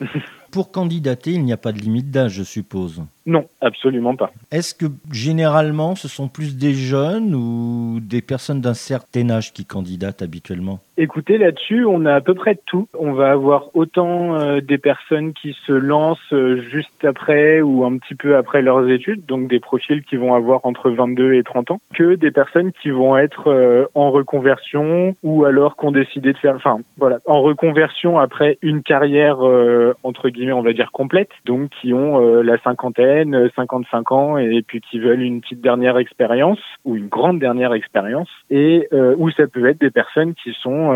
Pour candidater, il n'y a pas de limite d'âge, je suppose. Non, absolument pas. Est-ce que généralement, ce sont plus des jeunes ou des personnes d'un certain âge qui candidatent habituellement ? Écoutez, là-dessus, on a à peu près de tout. On va avoir autant des personnes qui se lancent juste après ou un petit peu après leurs études, donc des profils qui vont avoir entre 22 et 30 ans, que des personnes qui vont être en reconversion ou alors qui ont décidé de faire, en reconversion après une carrière, entre guillemets, on va dire complète, donc qui ont la cinquantaine, 55 ans et puis qui veulent une petite dernière expérience ou une grande dernière expérience et où ça peut être des personnes qui sont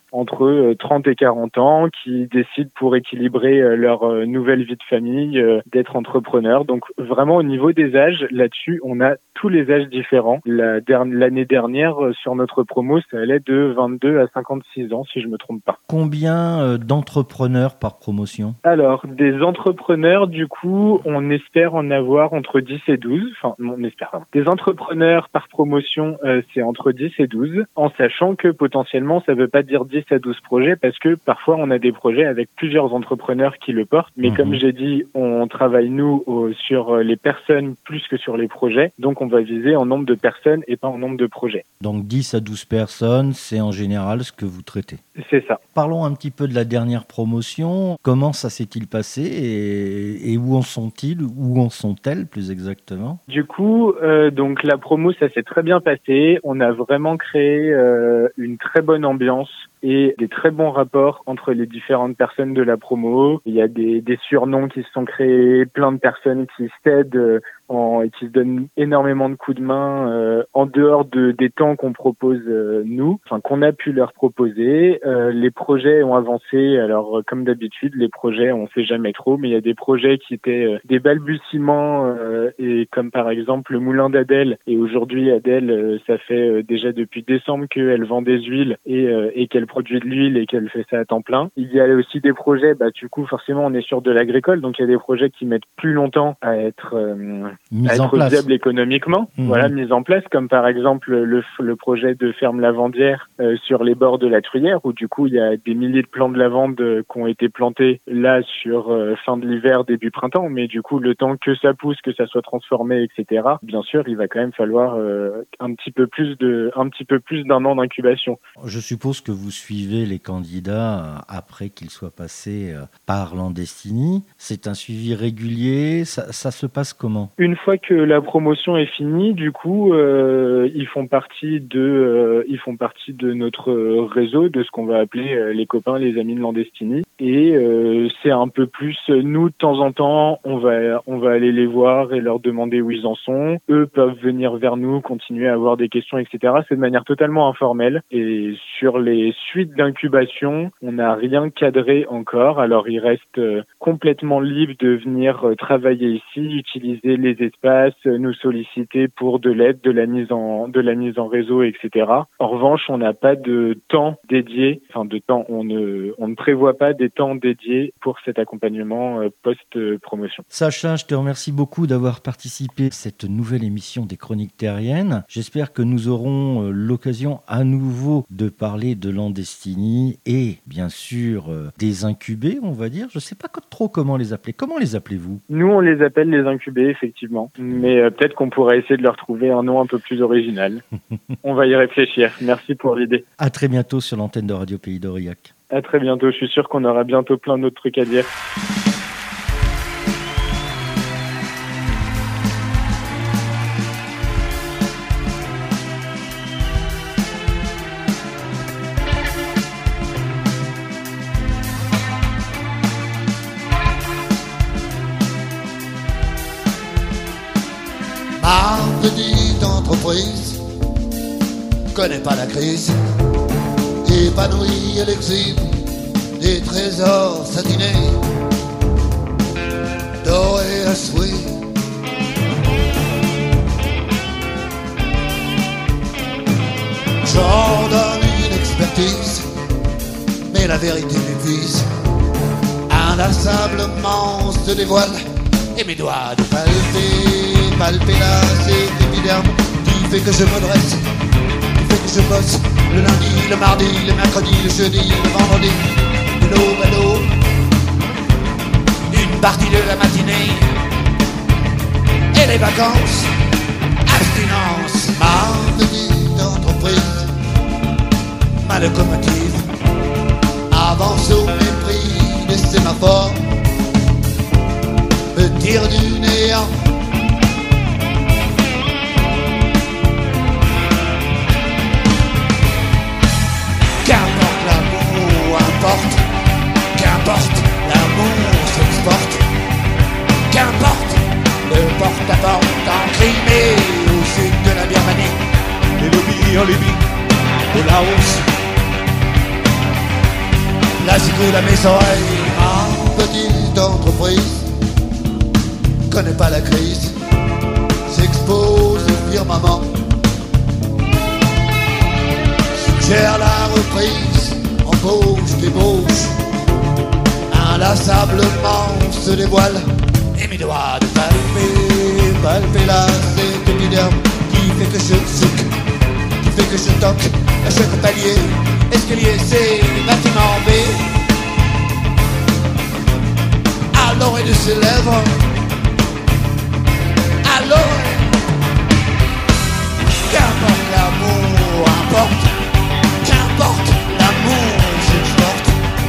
entre 30 et 40 ans qui décident pour équilibrer leur nouvelle vie de famille d'être entrepreneurs. Donc vraiment au niveau des âges, là-dessus, on a tous les âges différents. L'année dernière, sur notre promo, ça allait de 22 à 56 ans, si je me trompe pas. Combien d'entrepreneurs par promotion ? Alors, des entrepreneurs, du coup, on espère en avoir entre 10 et 12. Enfin, on espère. Des entrepreneurs par promotion, c'est entre 10 et 12, en sachant que potentiellement, ça veut pas dire 10 à 12 projets, parce que parfois, on a des projets avec plusieurs entrepreneurs qui le portent. Mais comme j'ai dit, on travaille, nous, sur les personnes plus que sur les projets. Donc, on va viser en nombre de personnes et pas en nombre de projets. Donc, 10 à 12 personnes, c'est en général ce que vous traitez. C'est ça. Parlons un petit peu de la dernière promotion. Comment ça s'est-il passé et où en sont-ils, où en sont-elles plus exactement ? Du coup, donc la promo, ça s'est très bien passé. On a vraiment créé une très bonne ambiance et des très bons rapports entre les différentes personnes de la promo. Il y a des surnoms qui se sont créés, plein de personnes qui s'aident et qui se donnent énormément de coups de main en dehors des temps qu'on propose qu'on a pu leur proposer. Les projets ont avancé. Alors comme d'habitude, les projets on sait jamais trop, mais il y a des projets qui étaient des balbutiements et comme par exemple le moulin d'Adèle. Et aujourd'hui Adèle, ça fait déjà depuis décembre qu'elle vend des huiles et qu'elle produit de l'huile et qu'elle fait ça à temps plein. Il y a aussi des projets, du coup forcément on est sur de l'agricole, donc il y a des projets qui mettent plus longtemps à être viable économiquement. Voilà, mise en place, comme par exemple le projet de ferme lavandière sur les bords de la Truyère, où du coup il y a des milliers de plants de lavande qui ont été plantés là sur fin de l'hiver, début printemps, mais du coup le temps que ça pousse, que ça soit transformé, etc. Bien sûr, il va quand même falloir un petit peu plus d'un an d'incubation. Je suppose que vous suivez les candidats après qu'ils soient passés par Landestini. C'est un suivi régulier. Ça se passe comment ? Une fois que la promotion est finie, du coup, ils font partie de notre réseau, de ce qu'on va appeler les copains, les amis de Landestini. Et c'est un peu plus, nous, de temps en temps, on va aller les voir et leur demander où ils en sont. Eux peuvent venir vers nous, continuer à avoir des questions, etc. C'est de manière totalement informelle. Et sur suite d'incubation. On n'a rien cadré encore. Alors, il reste complètement libre de venir travailler ici, utiliser les espaces, nous solliciter pour de l'aide, de la mise en réseau, etc. En revanche, on n'a pas de temps dédié, on ne prévoit pas des temps dédiés pour cet accompagnement post-promotion. Sacha, je te remercie beaucoup d'avoir participé à cette nouvelle émission des Chroniques Terriennes. J'espère que nous aurons l'occasion à nouveau de parler de Landestini et bien sûr des incubés, on va dire. Je ne sais pas trop comment les appeler. Comment les appelez-vous ? Nous, on les appelle les incubés, effectivement. Mais peut-être qu'on pourrait essayer de leur trouver un nom un peu plus original. On va y réfléchir. Merci pour l'idée. À très bientôt sur l'antenne de Radio Pays d'Aurillac. À très bientôt. Je suis sûr qu'on aura bientôt plein d'autres trucs à dire. Ma petite entreprise connaît pas la crise, épanouie, elle exhibe des trésors satinés, dorés à souhait. J'en donne une expertise, mais la vérité m'épuise. Inlassablement se dévoile, et mes doigts de palper là, cet épiderme qui fait que je me dresse, qui fait que je bosse le lundi, le mardi, le mercredi, le jeudi, le vendredi, de l'aube à l'aube, une partie de la matinée, et les vacances, abstinence. Ma petite entreprise, ma locomotive, avance au mépris des sémaphores, me tire du néant. Qu'importe l'amour, importe. Qu'importe l'amour s'exporte. Qu'importe le porte-à-porte en Crimée, au sud de la Birmanie, les lobbies en Libye, au Laos. Là s'écoule à mes oreilles. Ma petite entreprise connaît pas la crise, s'expose au firmament, suggère la reprise, embauche, débauche, inlassablement se dévoile, et mes doigts de palper là, cet épiderme qui fait que je souque, qui fait que je toque à chaque palier, escalier C, bâtiment B, à l'oreille de ses lèvres. Alors, qu'importe l'amour, importe, qu'importe l'amour, j'exporte.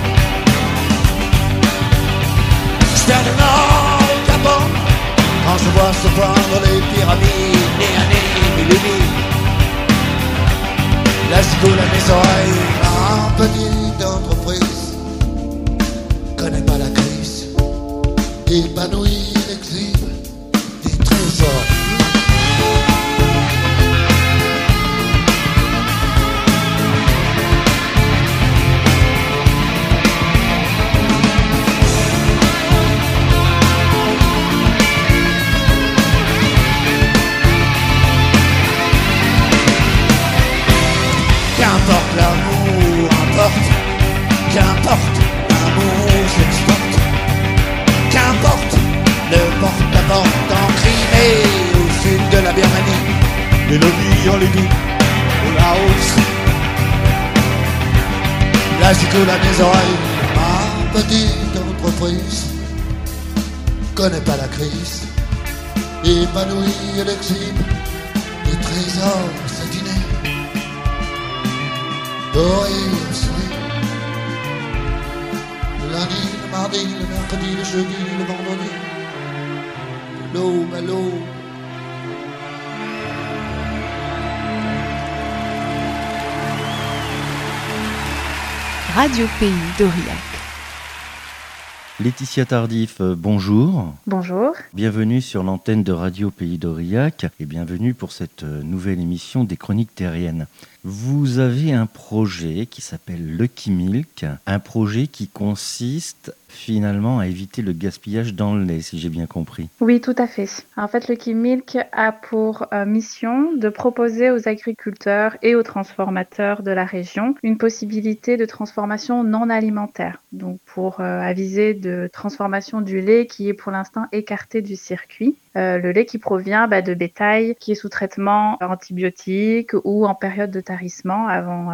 J'perds le nord au Gabon, quand je vois se poindre les pyramides, nez à nez, mille et mille. Là s'écoule à mes oreilles. Ma petite entreprise connaît pas la crise, épanouie, elle exhibe des trésors. Qu'importe l'amour, importe. Qu'importe l'amour s'exporte. Qu'importe le porte-à-porte en Crimée, au sud de la Birmanie, les lobbies en Libye, au Laos. Là j'écoute à mes oreilles. Ma petite entreprise connaît pas la crise, épanouie, elle exhibe des trésors satinés, dorés au sourire. Le lundi, le mardi, le mercredi, le jeudi, le vendredi, de l'aube à l'aube. Radio Pays d'Aurillac. Laetitia Tardif, bonjour. Bonjour. Bienvenue sur l'antenne de Radio Pays d'Aurillac et bienvenue pour cette nouvelle émission des Chroniques Terriennes. Vous avez un projet qui s'appelle Lucky Milk, un projet qui consiste finalement à éviter le gaspillage dans le lait, si j'ai bien compris. Oui, tout à fait. En fait, Lucky Milk a pour mission de proposer aux agriculteurs et aux transformateurs de la région une possibilité de transformation non alimentaire. Donc, pour aviser de transformation du lait qui est pour l'instant écarté du circuit. Le lait qui provient de bétail qui est sous traitement antibiotique ou en période de tarissement avant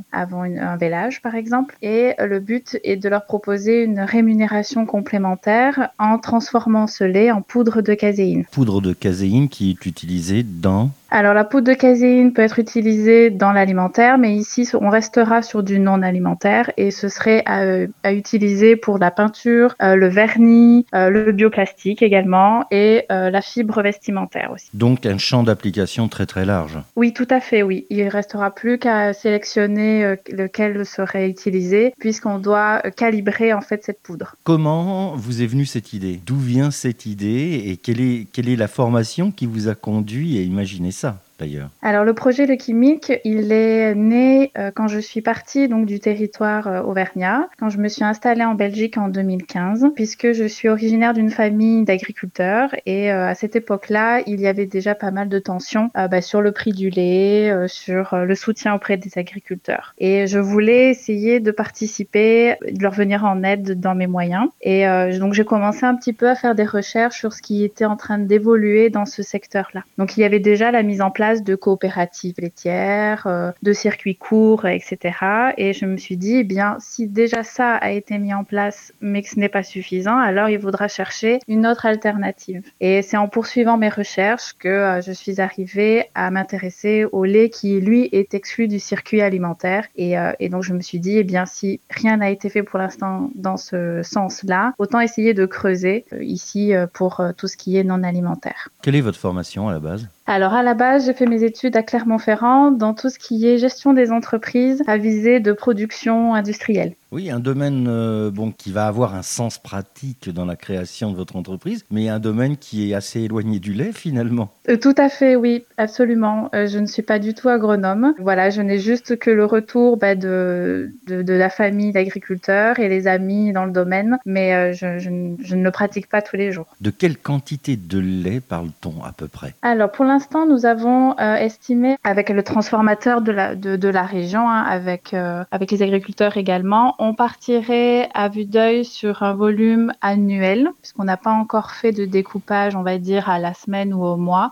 un vélage par exemple. Et le but est de leur proposer une rémunération complémentaire en transformant ce lait en poudre de caséine. Poudre de caséine qui est utilisée dans... Alors la poudre de caséine peut être utilisée dans l'alimentaire, mais ici on restera sur du non alimentaire et ce serait à utiliser pour la peinture, le vernis, le bioplastique également et la fibre vestimentaire aussi. Donc un champ d'application très très large. Oui, tout à fait, oui. Il ne restera plus qu'à sélectionner lequel serait utilisé puisqu'on doit calibrer en fait cette poudre. Comment vous est venue cette idée ? D'où vient cette idée et quelle est la formation qui vous a conduit à imaginer ça ? D'ailleurs. Alors le projet Lucky Milk, il est né quand je suis partie donc du territoire auvergnat, quand je me suis installée en Belgique en 2015, puisque je suis originaire d'une famille d'agriculteurs et à cette époque-là, il y avait déjà pas mal de tensions sur le prix du lait, sur le soutien auprès des agriculteurs. Et je voulais essayer de participer, de leur venir en aide dans mes moyens. Et donc j'ai commencé un petit peu à faire des recherches sur ce qui était en train d'évoluer dans ce secteur-là. Donc il y avait déjà la mise en place de coopératives laitières, de circuits courts, etc. Et je me suis dit, si déjà ça a été mis en place, mais que ce n'est pas suffisant, alors il faudra chercher une autre alternative. Et c'est en poursuivant mes recherches que je suis arrivée à m'intéresser au lait qui, lui, est exclu du circuit alimentaire. Et donc, je me suis dit, si rien n'a été fait pour l'instant dans ce sens-là, autant essayer de creuser ici pour tout ce qui est non alimentaire. Quelle est votre formation à la base ? Alors à la base, j'ai fait mes études à Clermont-Ferrand dans tout ce qui est gestion des entreprises à visée de production industrielle. Oui, un domaine qui va avoir un sens pratique dans la création de votre entreprise, mais un domaine qui est assez éloigné du lait finalement. Tout à fait, oui, absolument. Je ne suis pas du tout agronome. Voilà, je n'ai juste que le retour de la famille d'agriculteurs et les amis dans le domaine, mais je ne le pratique pas tous les jours. De quelle quantité de lait parle-t-on à peu près ? Alors pour l'instant, nous avons estimé avec le transformateur de la région, avec les agriculteurs également, on partirait à vue d'œil sur un volume annuel, puisqu'on n'a pas encore fait de découpage, on va dire, à la semaine ou au mois,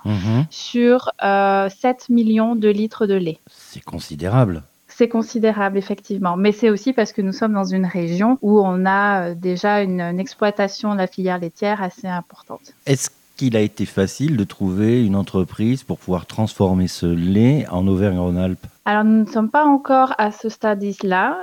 sur 7 millions de litres de lait. C'est considérable. C'est considérable, effectivement. Mais c'est aussi parce que nous sommes dans une région où on a déjà une exploitation de la filière laitière assez importante. Est-ce qu'il a été facile de trouver une entreprise pour pouvoir transformer ce lait en Auvergne-Rhône-Alpes ? Alors, nous ne sommes pas encore à ce stade-là.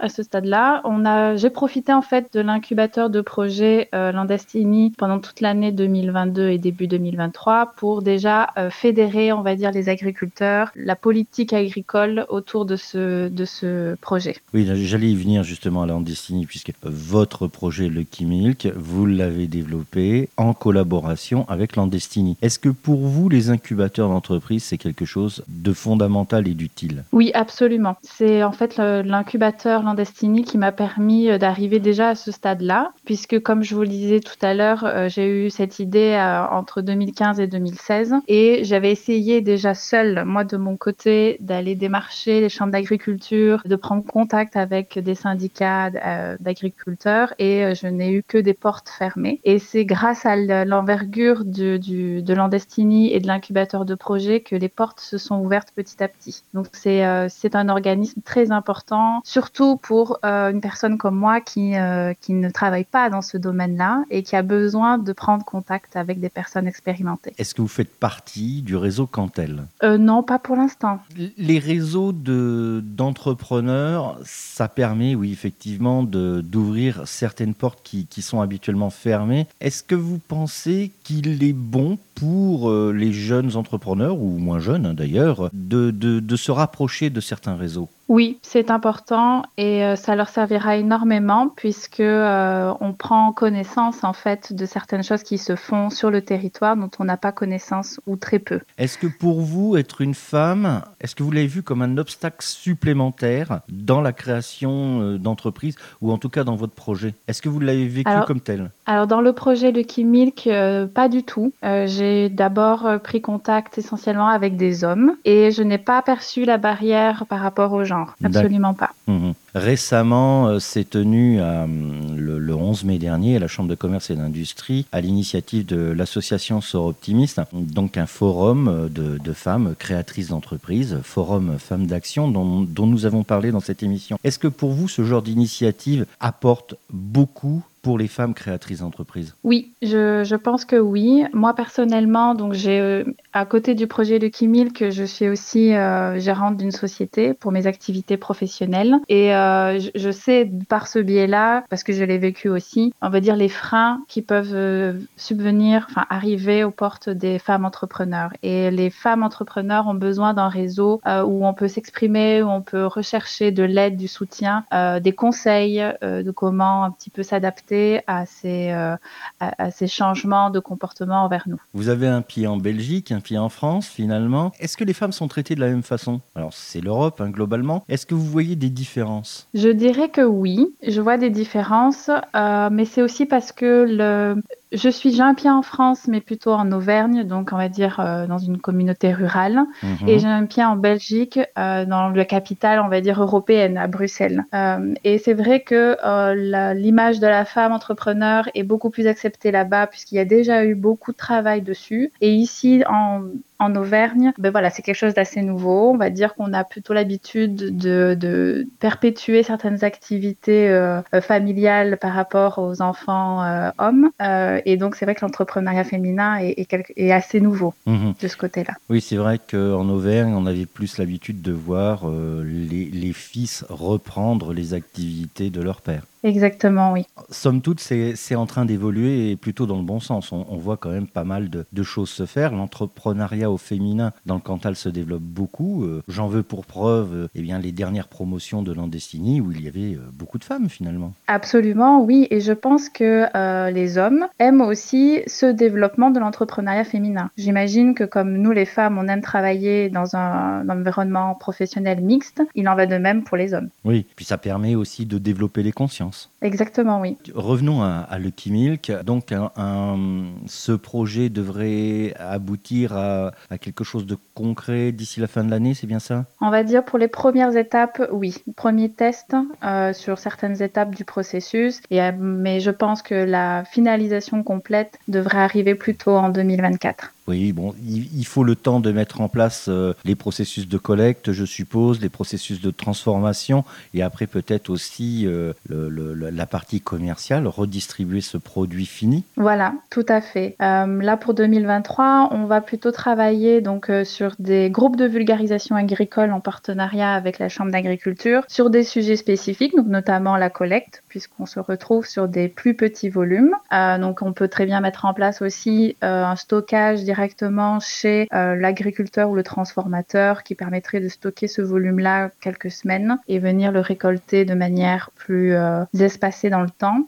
J'ai profité en fait de l'incubateur de projet Landestini pendant toute l'année 2022 et début 2023 pour déjà fédérer, on va dire, les agriculteurs, la politique agricole autour de ce projet. Oui, j'allais y venir justement à Landestini puisque votre projet Lucky Milk, vous l'avez développé en collaboration avec Landestini. Est-ce que pour vous, les incubateurs d'entreprise, c'est quelque chose de fondamental et d'utile ? Oui, absolument. C'est en fait l'incubateur Landestini qui m'a permis d'arriver déjà à ce stade-là, puisque comme je vous le disais tout à l'heure, j'ai eu cette idée entre 2015 et 2016 et j'avais essayé déjà seule, moi de mon côté, d'aller démarcher les chambres d'agriculture, de prendre contact avec des syndicats d'agriculteurs et je n'ai eu que des portes fermées. Et c'est grâce à l'envergure de Landestini et de l'incubateur de projet que les portes se sont ouvertes petit à petit. Donc c'est un organisme très important, surtout pour une personne comme moi qui ne travaille pas dans ce domaine-là et qui a besoin de prendre contact avec des personnes expérimentées. Est-ce que vous faites partie du réseau Cantel ? Non, pas pour l'instant. Les réseaux d'entrepreneurs, ça permet, oui, effectivement, d'ouvrir certaines portes qui sont habituellement fermées. Est-ce que vous pensez qu'il est bon pour les jeunes entrepreneurs, ou moins jeunes d'ailleurs, de se rapprocher de certains réseaux ? Oui, c'est important et ça leur servira énormément puisque on prend connaissance en fait de certaines choses qui se font sur le territoire dont on n'a pas connaissance ou très peu. Est-ce que pour vous, être une femme, est-ce que vous l'avez vu comme un obstacle supplémentaire dans la création d'entreprise ou en tout cas dans votre projet? Est-ce que vous l'avez vécu comme tel? Alors dans le projet Lucky Milk, pas du tout. J'ai d'abord pris contact essentiellement avec des hommes et je n'ai pas perçu la barrière par rapport au genre. Absolument pas. Récemment, s'est tenu le 11 mai dernier à la Chambre de commerce et d'industrie, à l'initiative de l'association Sort Optimiste, donc un forum de femmes créatrices d'entreprises, forum Femmes d'Action, dont nous avons parlé dans cette émission. Est-ce que pour vous, ce genre d'initiative apporte beaucoup pour les femmes créatrices d'entreprises? Oui, je pense que oui. Moi, personnellement, donc j'ai à côté du projet Lucky Milk, je suis aussi gérante d'une société pour mes activités professionnelles. Et je sais, par ce biais-là, parce que je l'ai vécu aussi, on va dire les freins qui peuvent arriver aux portes des femmes entrepreneurs. Et les femmes entrepreneurs ont besoin d'un réseau où on peut s'exprimer, où on peut rechercher de l'aide, du soutien, des conseils de comment un petit peu s'adapter à ces changements de comportement envers nous. Vous avez un pied en Belgique, un pied en France finalement. Est-ce que les femmes sont traitées de la même façon? Alors c'est l'Europe globalement. Est-ce que vous voyez des différences? Je dirais que oui, je vois des différences, mais c'est aussi parce que j'ai un pied en France, mais plutôt en Auvergne, donc on va dire dans une communauté rurale. Et j'ai un pied en Belgique, dans la capitale, on va dire européenne, à Bruxelles. Et c'est vrai que l'image de la femme entrepreneur est beaucoup plus acceptée là-bas, puisqu'il y a déjà eu beaucoup de travail dessus. Et ici, en Auvergne, c'est quelque chose d'assez nouveau. On va dire qu'on a plutôt l'habitude de perpétuer certaines activités familiales par rapport aux enfants hommes. Et donc, c'est vrai que l'entrepreneuriat féminin est assez nouveau de ce côté-là. Oui, c'est vrai qu'en Auvergne, on avait plus l'habitude de voir les fils reprendre les activités de leur père. Exactement, oui. Somme toute, c'est en train d'évoluer et plutôt dans le bon sens. On voit quand même pas mal de choses se faire. L'entrepreneuriat au féminin dans le Cantal se développe beaucoup. J'en veux pour preuve les dernières promotions de Landestini où il y avait beaucoup de femmes finalement. Absolument, oui. Et je pense que les hommes aiment aussi ce développement de l'entrepreneuriat féminin. J'imagine que comme nous les femmes, on aime travailler dans un environnement professionnel mixte, il en va de même pour les hommes. Oui, puis ça permet aussi de développer les consciences. Exactement, oui. Revenons à Lucky Milk. Donc, ce projet devrait aboutir à quelque chose de concret d'ici la fin de l'année, c'est bien ça? On va dire pour les premières étapes, oui. Premier test sur certaines étapes du processus, mais je pense que la finalisation complète devrait arriver plutôt en 2024. Oui, bon, il faut le temps de mettre en place les processus de collecte, je suppose, les processus de transformation et après peut-être aussi la partie commerciale, redistribuer ce produit fini. Voilà, tout à fait. Là, pour 2023, on va plutôt travailler donc sur des groupes de vulgarisation agricole en partenariat avec la Chambre d'agriculture sur des sujets spécifiques, donc notamment la collecte, puisqu'on se retrouve sur des plus petits volumes. Donc, on peut très bien mettre en place aussi un stockage directement chez l'agriculteur ou le transformateur qui permettrait de stocker ce volume-là quelques semaines et venir le récolter de manière plus espacée dans le temps.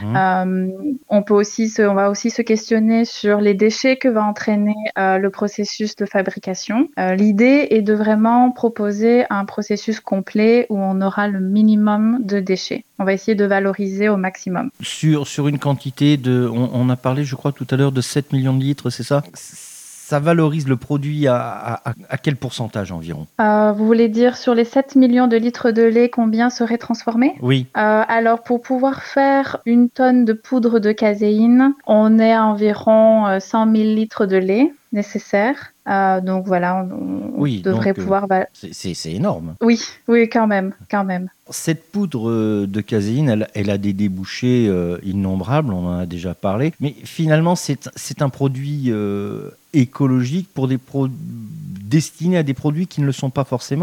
On va aussi se questionner sur les déchets que va entraîner le processus de fabrication. L'idée est de vraiment proposer un processus complet où on aura le minimum de déchets. On va essayer de valoriser au maximum. Sur une quantité on a parlé, je crois, tout à l'heure de 7 millions de litres, c'est ça ? Ça valorise le produit à quel pourcentage environ ? Vous voulez dire sur les 7 millions de litres de lait, combien seraient transformés ? Oui. Alors, pour pouvoir faire une tonne de poudre de caséine, on est à environ 100 000 litres de lait nécessaire. Donc voilà, on devrait pouvoir... C'est énorme. Oui, quand même. Cette poudre de caséine, elle a des débouchés innombrables, on en a déjà parlé, mais finalement c'est un produit écologique pour destiné à des produits qui ne le sont pas forcément,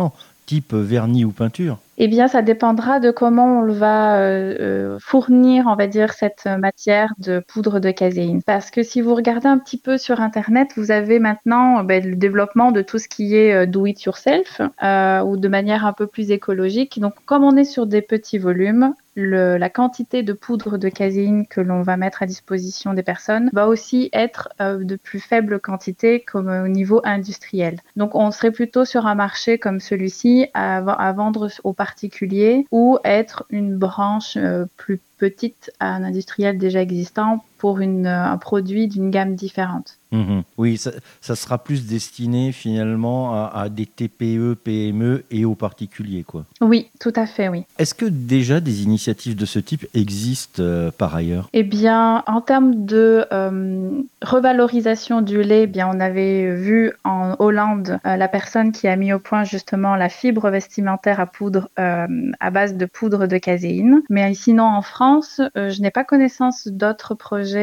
type vernis ou peinture? Eh bien, ça dépendra de comment on va fournir, on va dire, cette matière de poudre de caséine. Parce que si vous regardez un petit peu sur Internet, vous avez maintenant le développement de tout ce qui est do it yourself ou de manière un peu plus écologique. Donc, comme on est sur des petits volumes, la quantité de poudre de caséine que l'on va mettre à disposition des personnes va aussi être de plus faible quantité comme au niveau industriel. Donc, on serait plutôt sur un marché comme celui-ci à vendre aux particuliers ou être une branche plus petite à un industriel déjà existant pour un produit d'une gamme différente. Oui, ça sera plus destiné finalement à des TPE, PME et aux particuliers, quoi. Oui, tout à fait, oui. Est-ce que déjà des initiatives de ce type existent par ailleurs? Eh bien, en termes de revalorisation du lait, bien, on avait vu en Hollande la personne qui a mis au point justement la fibre vestimentaire à poudre à base de poudre de caséine. Mais sinon, en France, je n'ai pas connaissance d'autres projets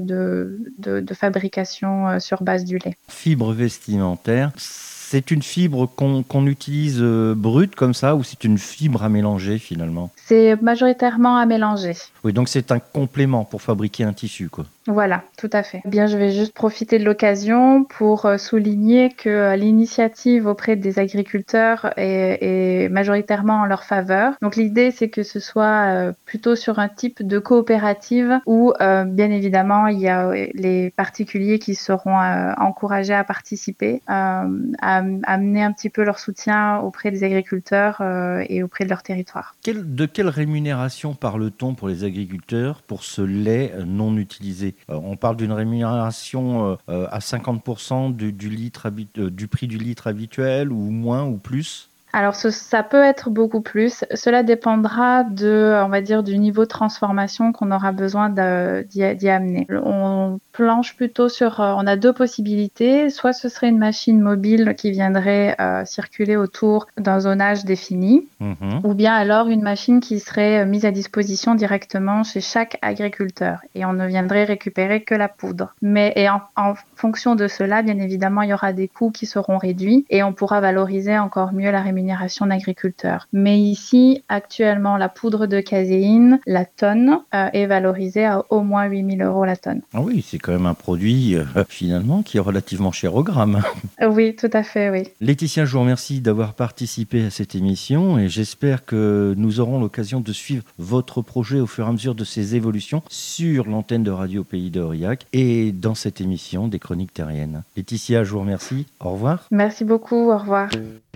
de fabrication sur base du lait. Fibre vestimentaire, c'est une fibre qu'on utilise brute comme ça ou c'est une fibre à mélanger finalement? C'est majoritairement à mélanger. Oui, donc c'est un complément pour fabriquer un tissu, quoi. Voilà, tout à fait. Bien, je vais juste profiter de l'occasion pour souligner que l'initiative auprès des agriculteurs est majoritairement en leur faveur. Donc l'idée, c'est que ce soit plutôt sur un type de coopérative où, bien évidemment, il y a les particuliers qui seront encouragés à participer, à amener un petit peu leur soutien auprès des agriculteurs et auprès de leur territoire. De quelle rémunération parle-t-on pour les agriculteurs pour ce lait non utilisé? On parle d'une rémunération à 50% du prix du litre habituel ou moins ou plus? Alors, ça peut être beaucoup plus. Cela dépendra on va dire, du niveau de transformation qu'on aura besoin d'y amener. On planche plutôt on a deux possibilités. Soit ce serait une machine mobile qui viendrait circuler autour d'un zonage défini, ou bien alors une machine qui serait mise à disposition directement chez chaque agriculteur et on ne viendrait récupérer que la poudre. Mais en fonction de cela, bien évidemment, il y aura des coûts qui seront réduits et on pourra valoriser encore mieux la rémunération d'agriculteurs. Mais ici, actuellement, la poudre de caséine, la tonne, est valorisée à au moins 8 000 € la tonne. Ah oui, c'est quand même un produit finalement qui est relativement cher au gramme. Oui, tout à fait, oui. Laetitia, je vous remercie d'avoir participé à cette émission et j'espère que nous aurons l'occasion de suivre votre projet au fur et à mesure de ses évolutions sur l'antenne de Radio Pays d'Aurillac et dans cette émission des Chroniques Terriennes. Laetitia, je vous remercie. Au revoir. Merci beaucoup. Au revoir.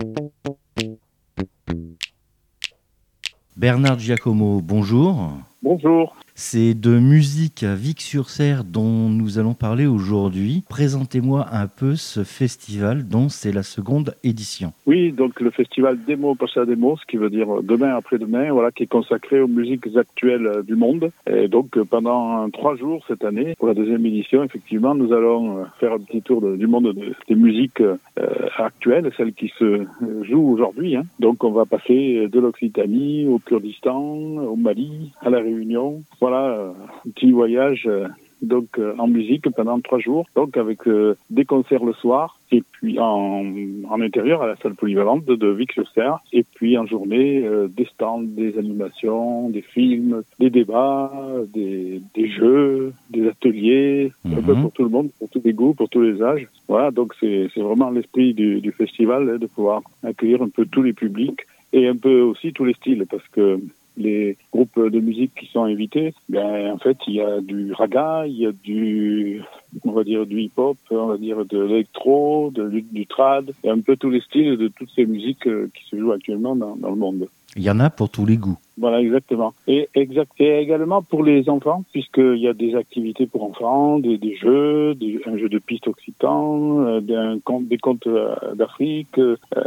Bernard Giacomo, bonjour. Bonjour. C'est de musique à Vic-sur-Cère dont nous allons parler aujourd'hui. Présentez-moi un peu ce festival dont c'est la seconde édition. Oui, donc le festival Demo Passa Demo, ce qui veut dire demain après-demain, voilà, qui est consacré aux musiques actuelles du monde. Et donc pendant 3 jours cette année, pour la deuxième édition, effectivement, nous allons faire un petit tour du monde des musiques actuelles, celles qui se jouent aujourd'hui. Donc on va passer de l'Occitanie au Kurdistan, au Mali, à la Réunion. Voilà, un petit voyage en musique pendant 3 jours, donc avec des concerts le soir et puis en intérieur à la salle polyvalente de Vic-sur-Cère et puis en journée des stands, des animations, des films, des débats, des jeux, des ateliers, un peu pour tout le monde, pour tous les goûts, pour tous les âges. Voilà, donc c'est vraiment l'esprit du festival de pouvoir accueillir un peu tous les publics et un peu aussi tous les styles parce que les groupes de musique qui sont invités, en fait, il y a du raga, il y a du hip-hop, on va dire de l'électro, du trad, et un peu tous les styles de toutes ces musiques qui se jouent actuellement dans le monde. Il y en a pour tous les goûts. Voilà, exactement. Et également pour les enfants, puisqu'il y a des activités pour enfants, des jeux, un jeu de piste occitan, des contes d'Afrique,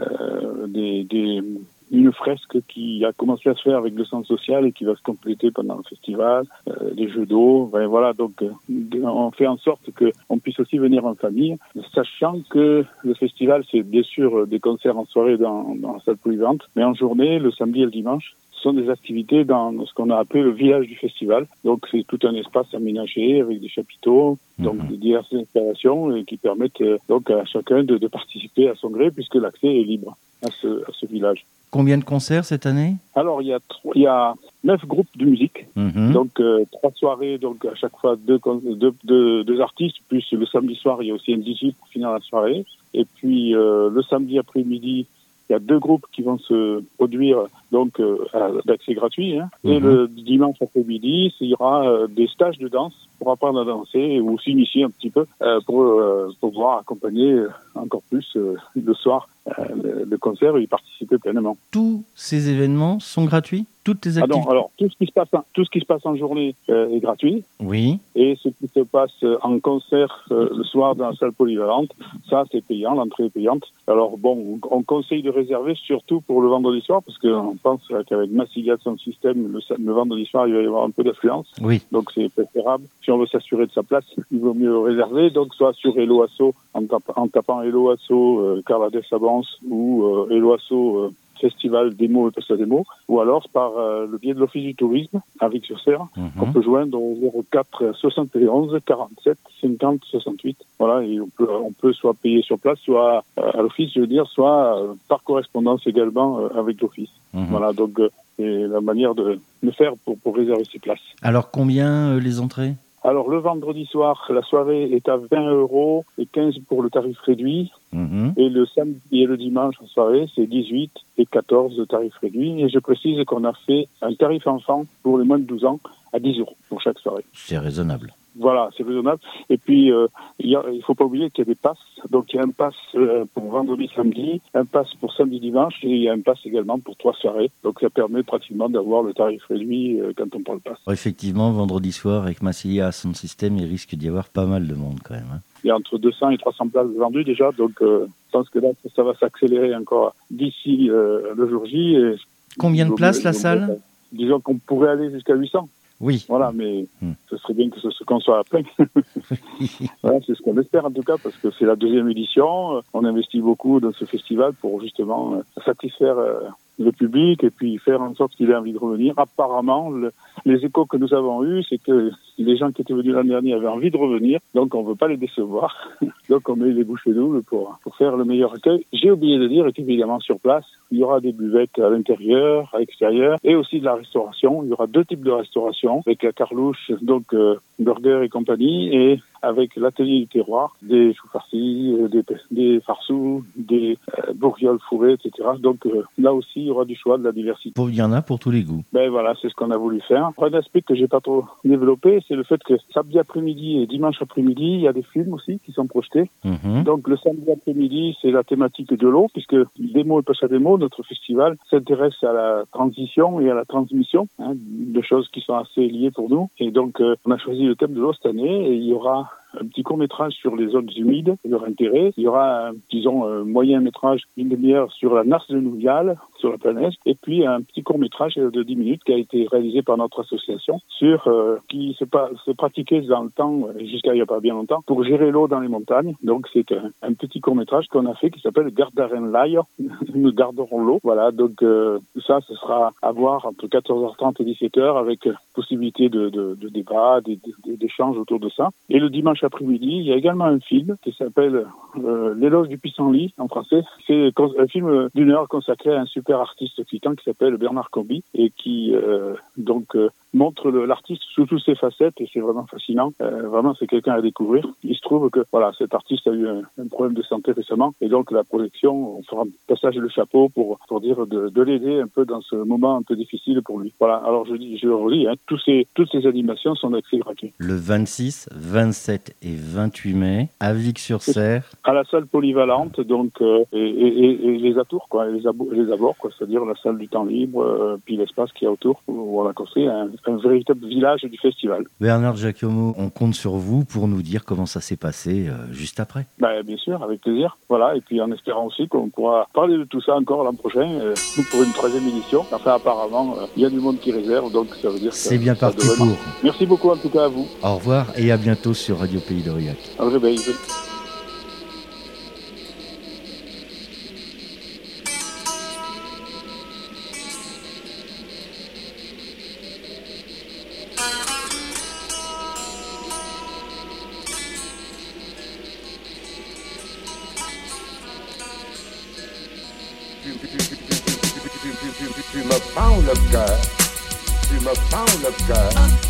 une fresque qui a commencé à se faire avec le centre social et qui va se compléter pendant le festival, des jeux d'eau, voilà, donc on fait en sorte qu'on puisse aussi venir en famille, sachant que le festival c'est bien sûr des concerts en soirée dans la salle polyvalente, mais en journée, le samedi et le dimanche, sont des activités dans ce qu'on a appelé le village du festival. Donc c'est tout un espace aménagé avec des chapiteaux, donc de diverses installations qui permettent donc à chacun de participer à son gré puisque l'accès est libre à ce village. Combien de concerts cette année? Alors il y a 9 groupes de musique, donc 3 soirées, donc à chaque fois deux artistes, plus le samedi soir il y a aussi un DJ pour finir la soirée. Et puis le samedi après-midi, il y a 2 groupes qui vont se produire donc d'accès gratuit. Et le dimanche après-midi, il y aura des stages de danse pour apprendre à danser ou s'initier un petit peu pour pouvoir accompagner encore plus le soir le concert et y participer pleinement. Tous ces événements sont gratuits? Toutes les activités? Alors tout ce qui se passe en journée est gratuit. Oui. Et ce qui se passe en concert le soir dans la salle polyvalente, ça c'est payant, l'entrée est payante. Alors bon, on conseille de réserver surtout pour le vendredi soir parce qu'on pense qu'avec Massilia son système, le vendredi soir il va y avoir un peu d'affluence. Oui. Donc c'est préférable. Si on veut s'assurer de sa place, il vaut mieux réserver. Donc soit sur Hello Asso, en tapant Hello Asso, Carla Dessabance ou Hello Asso Festival Démo et Posta Démo, ou alors par le biais de l'Office du tourisme à Vic-sur-Serre, qu'on peut joindre au 04 71 47 50 68. Voilà, et on peut soit payer sur place, soit à l'Office, je veux dire, soit par correspondance également avec l'Office. Voilà, donc c'est la manière de faire pour réserver ses places. Alors combien les entrées? Alors le vendredi soir, la soirée est à 20 € et 15 pour le tarif réduit. Et le samedi et le dimanche en soirée, c'est 18 et 14 de tarif réduit. Et je précise qu'on a fait un tarif enfant pour les moins de 12 ans à 10 € pour chaque soirée. C'est raisonnable. Voilà, c'est raisonnable. Et puis, il faut pas oublier qu'il y a des passes. Donc, il y a un pass pour vendredi, samedi, un pass pour samedi, dimanche, et il y a un pass également pour 3 soirées. Donc, ça permet pratiquement d'avoir le tarif réduit quand on parle pass. Effectivement, vendredi soir, avec Massilia son système, il risque d'y avoir pas mal de monde quand même. Il y a entre 200 et 300 places vendues déjà. Donc, je pense que là, ça va s'accélérer encore d'ici le jour J. Et combien de places la salle? Disons qu'on pourrait aller jusqu'à 800. Oui. Voilà, mais ce serait bien qu'on soit à plein. Voilà, c'est ce qu'on espère en tout cas, parce que c'est la 2e édition. On investit beaucoup dans ce festival pour justement satisfaire le public et puis faire en sorte qu'il ait envie de revenir. Apparemment, les échos que nous avons eus, c'est que les gens qui étaient venus l'année dernière avaient envie de revenir, donc on ne veut pas les décevoir. Donc on met les bouchées doubles pour faire le meilleur accueil. J'ai oublié de dire qu'évidemment sur place, il y aura des buvettes à l'intérieur, à l'extérieur, et aussi de la restauration. Il y aura 2 types de restauration, avec la carlouche, donc burger et compagnie, et avec l'atelier du terroir, des choux farcis, des farsous, des bourguioles fourrées, etc. Donc là aussi, il y aura du choix, de la diversité. Il y en a pour tous les goûts. Ben voilà, c'est ce qu'on a voulu faire. Un aspect que j'ai pas trop développé, c'est le fait que samedi après-midi et dimanche après-midi, il y a des films aussi qui sont projetés. Donc le samedi après-midi, c'est la thématique de l'eau, puisque Démo et Posta Démo, notre festival, s'intéresse à la transition et à la transmission, deux choses qui sont assez liées pour nous. Et donc on a choisi le thème de l'eau cette année, et il y aura un petit court-métrage sur les zones humides, leur intérêt. Il y aura, un moyen-métrage d'une demi-heure sur la narce de Nouvial, sur la planète, et puis un petit court-métrage de 10 minutes qui a été réalisé par notre association sur qui se pratiquait dans le temps, jusqu'à il n'y a pas bien longtemps, pour gérer l'eau dans les montagnes. Donc c'est un petit court-métrage qu'on a fait qui s'appelle Gardaren l'Aille, nous garderons l'eau. Voilà, donc ça, ce sera à voir entre 14h30 et 17h avec possibilité de débat, d'échanges autour de ça. Et le dimanche après-midi, il y a également un film qui s'appelle L'éloge du pissenlit en français. C'est un film d'1 heure consacré à un super artiste occitan qui s'appelle Bernard Combi et qui montre l'artiste sous toutes ses facettes et c'est vraiment fascinant. Vraiment, c'est quelqu'un à découvrir. Il se trouve que cet artiste a eu un problème de santé récemment et donc la projection, on fera un passage de chapeau pour dire de l'aider un peu dans ce moment un peu difficile pour lui. Voilà. Alors je le redis, toutes ces animations sont d'accès gratuit. Le 26, 27 et 28 mai à Vic-sur-Serre. À la salle polyvalente, donc et les atours, quoi, les abords, quoi, c'est-à-dire la salle du temps libre, puis l'espace qu'il y a autour où on a construit un véritable village du festival. Bernard Giacomo, on compte sur vous pour nous dire comment ça s'est passé juste après. Bien sûr, avec plaisir. Voilà, et puis en espérant aussi qu'on pourra parler de tout ça encore l'an prochain pour une 3e édition. Enfin, apparemment, il y a du monde qui réserve, donc ça veut dire que c'est bien parti pour. Merci beaucoup en tout cas à vous. Au revoir et à bientôt sur Radio Pays d'Aurillac. Au réveil. Tu me prends le cœur, tu me prends le cœur.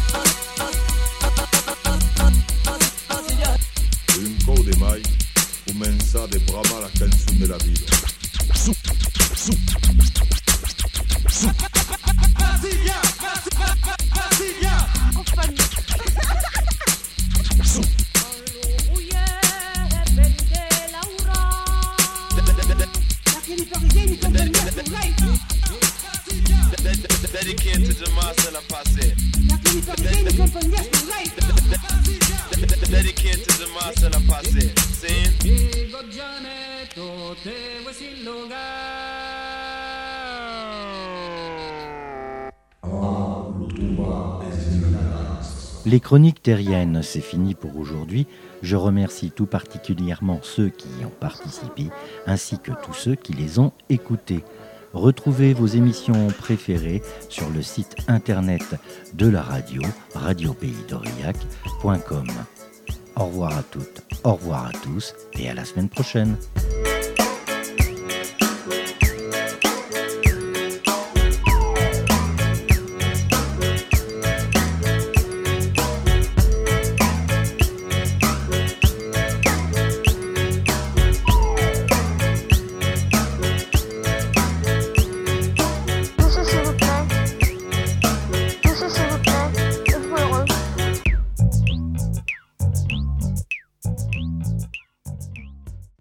Un po' di mai comenzate a bramare la canzone della vita. Su, su, su. Brasilia, Brasilia. Su. Dedicated to Marcel Passe. Dedicated to Marcel Passe. Sing. Les chroniques terriennes, c'est fini pour aujourd'hui. Je remercie tout particulièrement ceux qui y ont participé, ainsi que tous ceux qui les ont écoutées. Retrouvez vos émissions préférées sur le site internet de la radio, radiopaysd'Aurillac.com. Au revoir à toutes, au revoir à tous et à la semaine prochaine.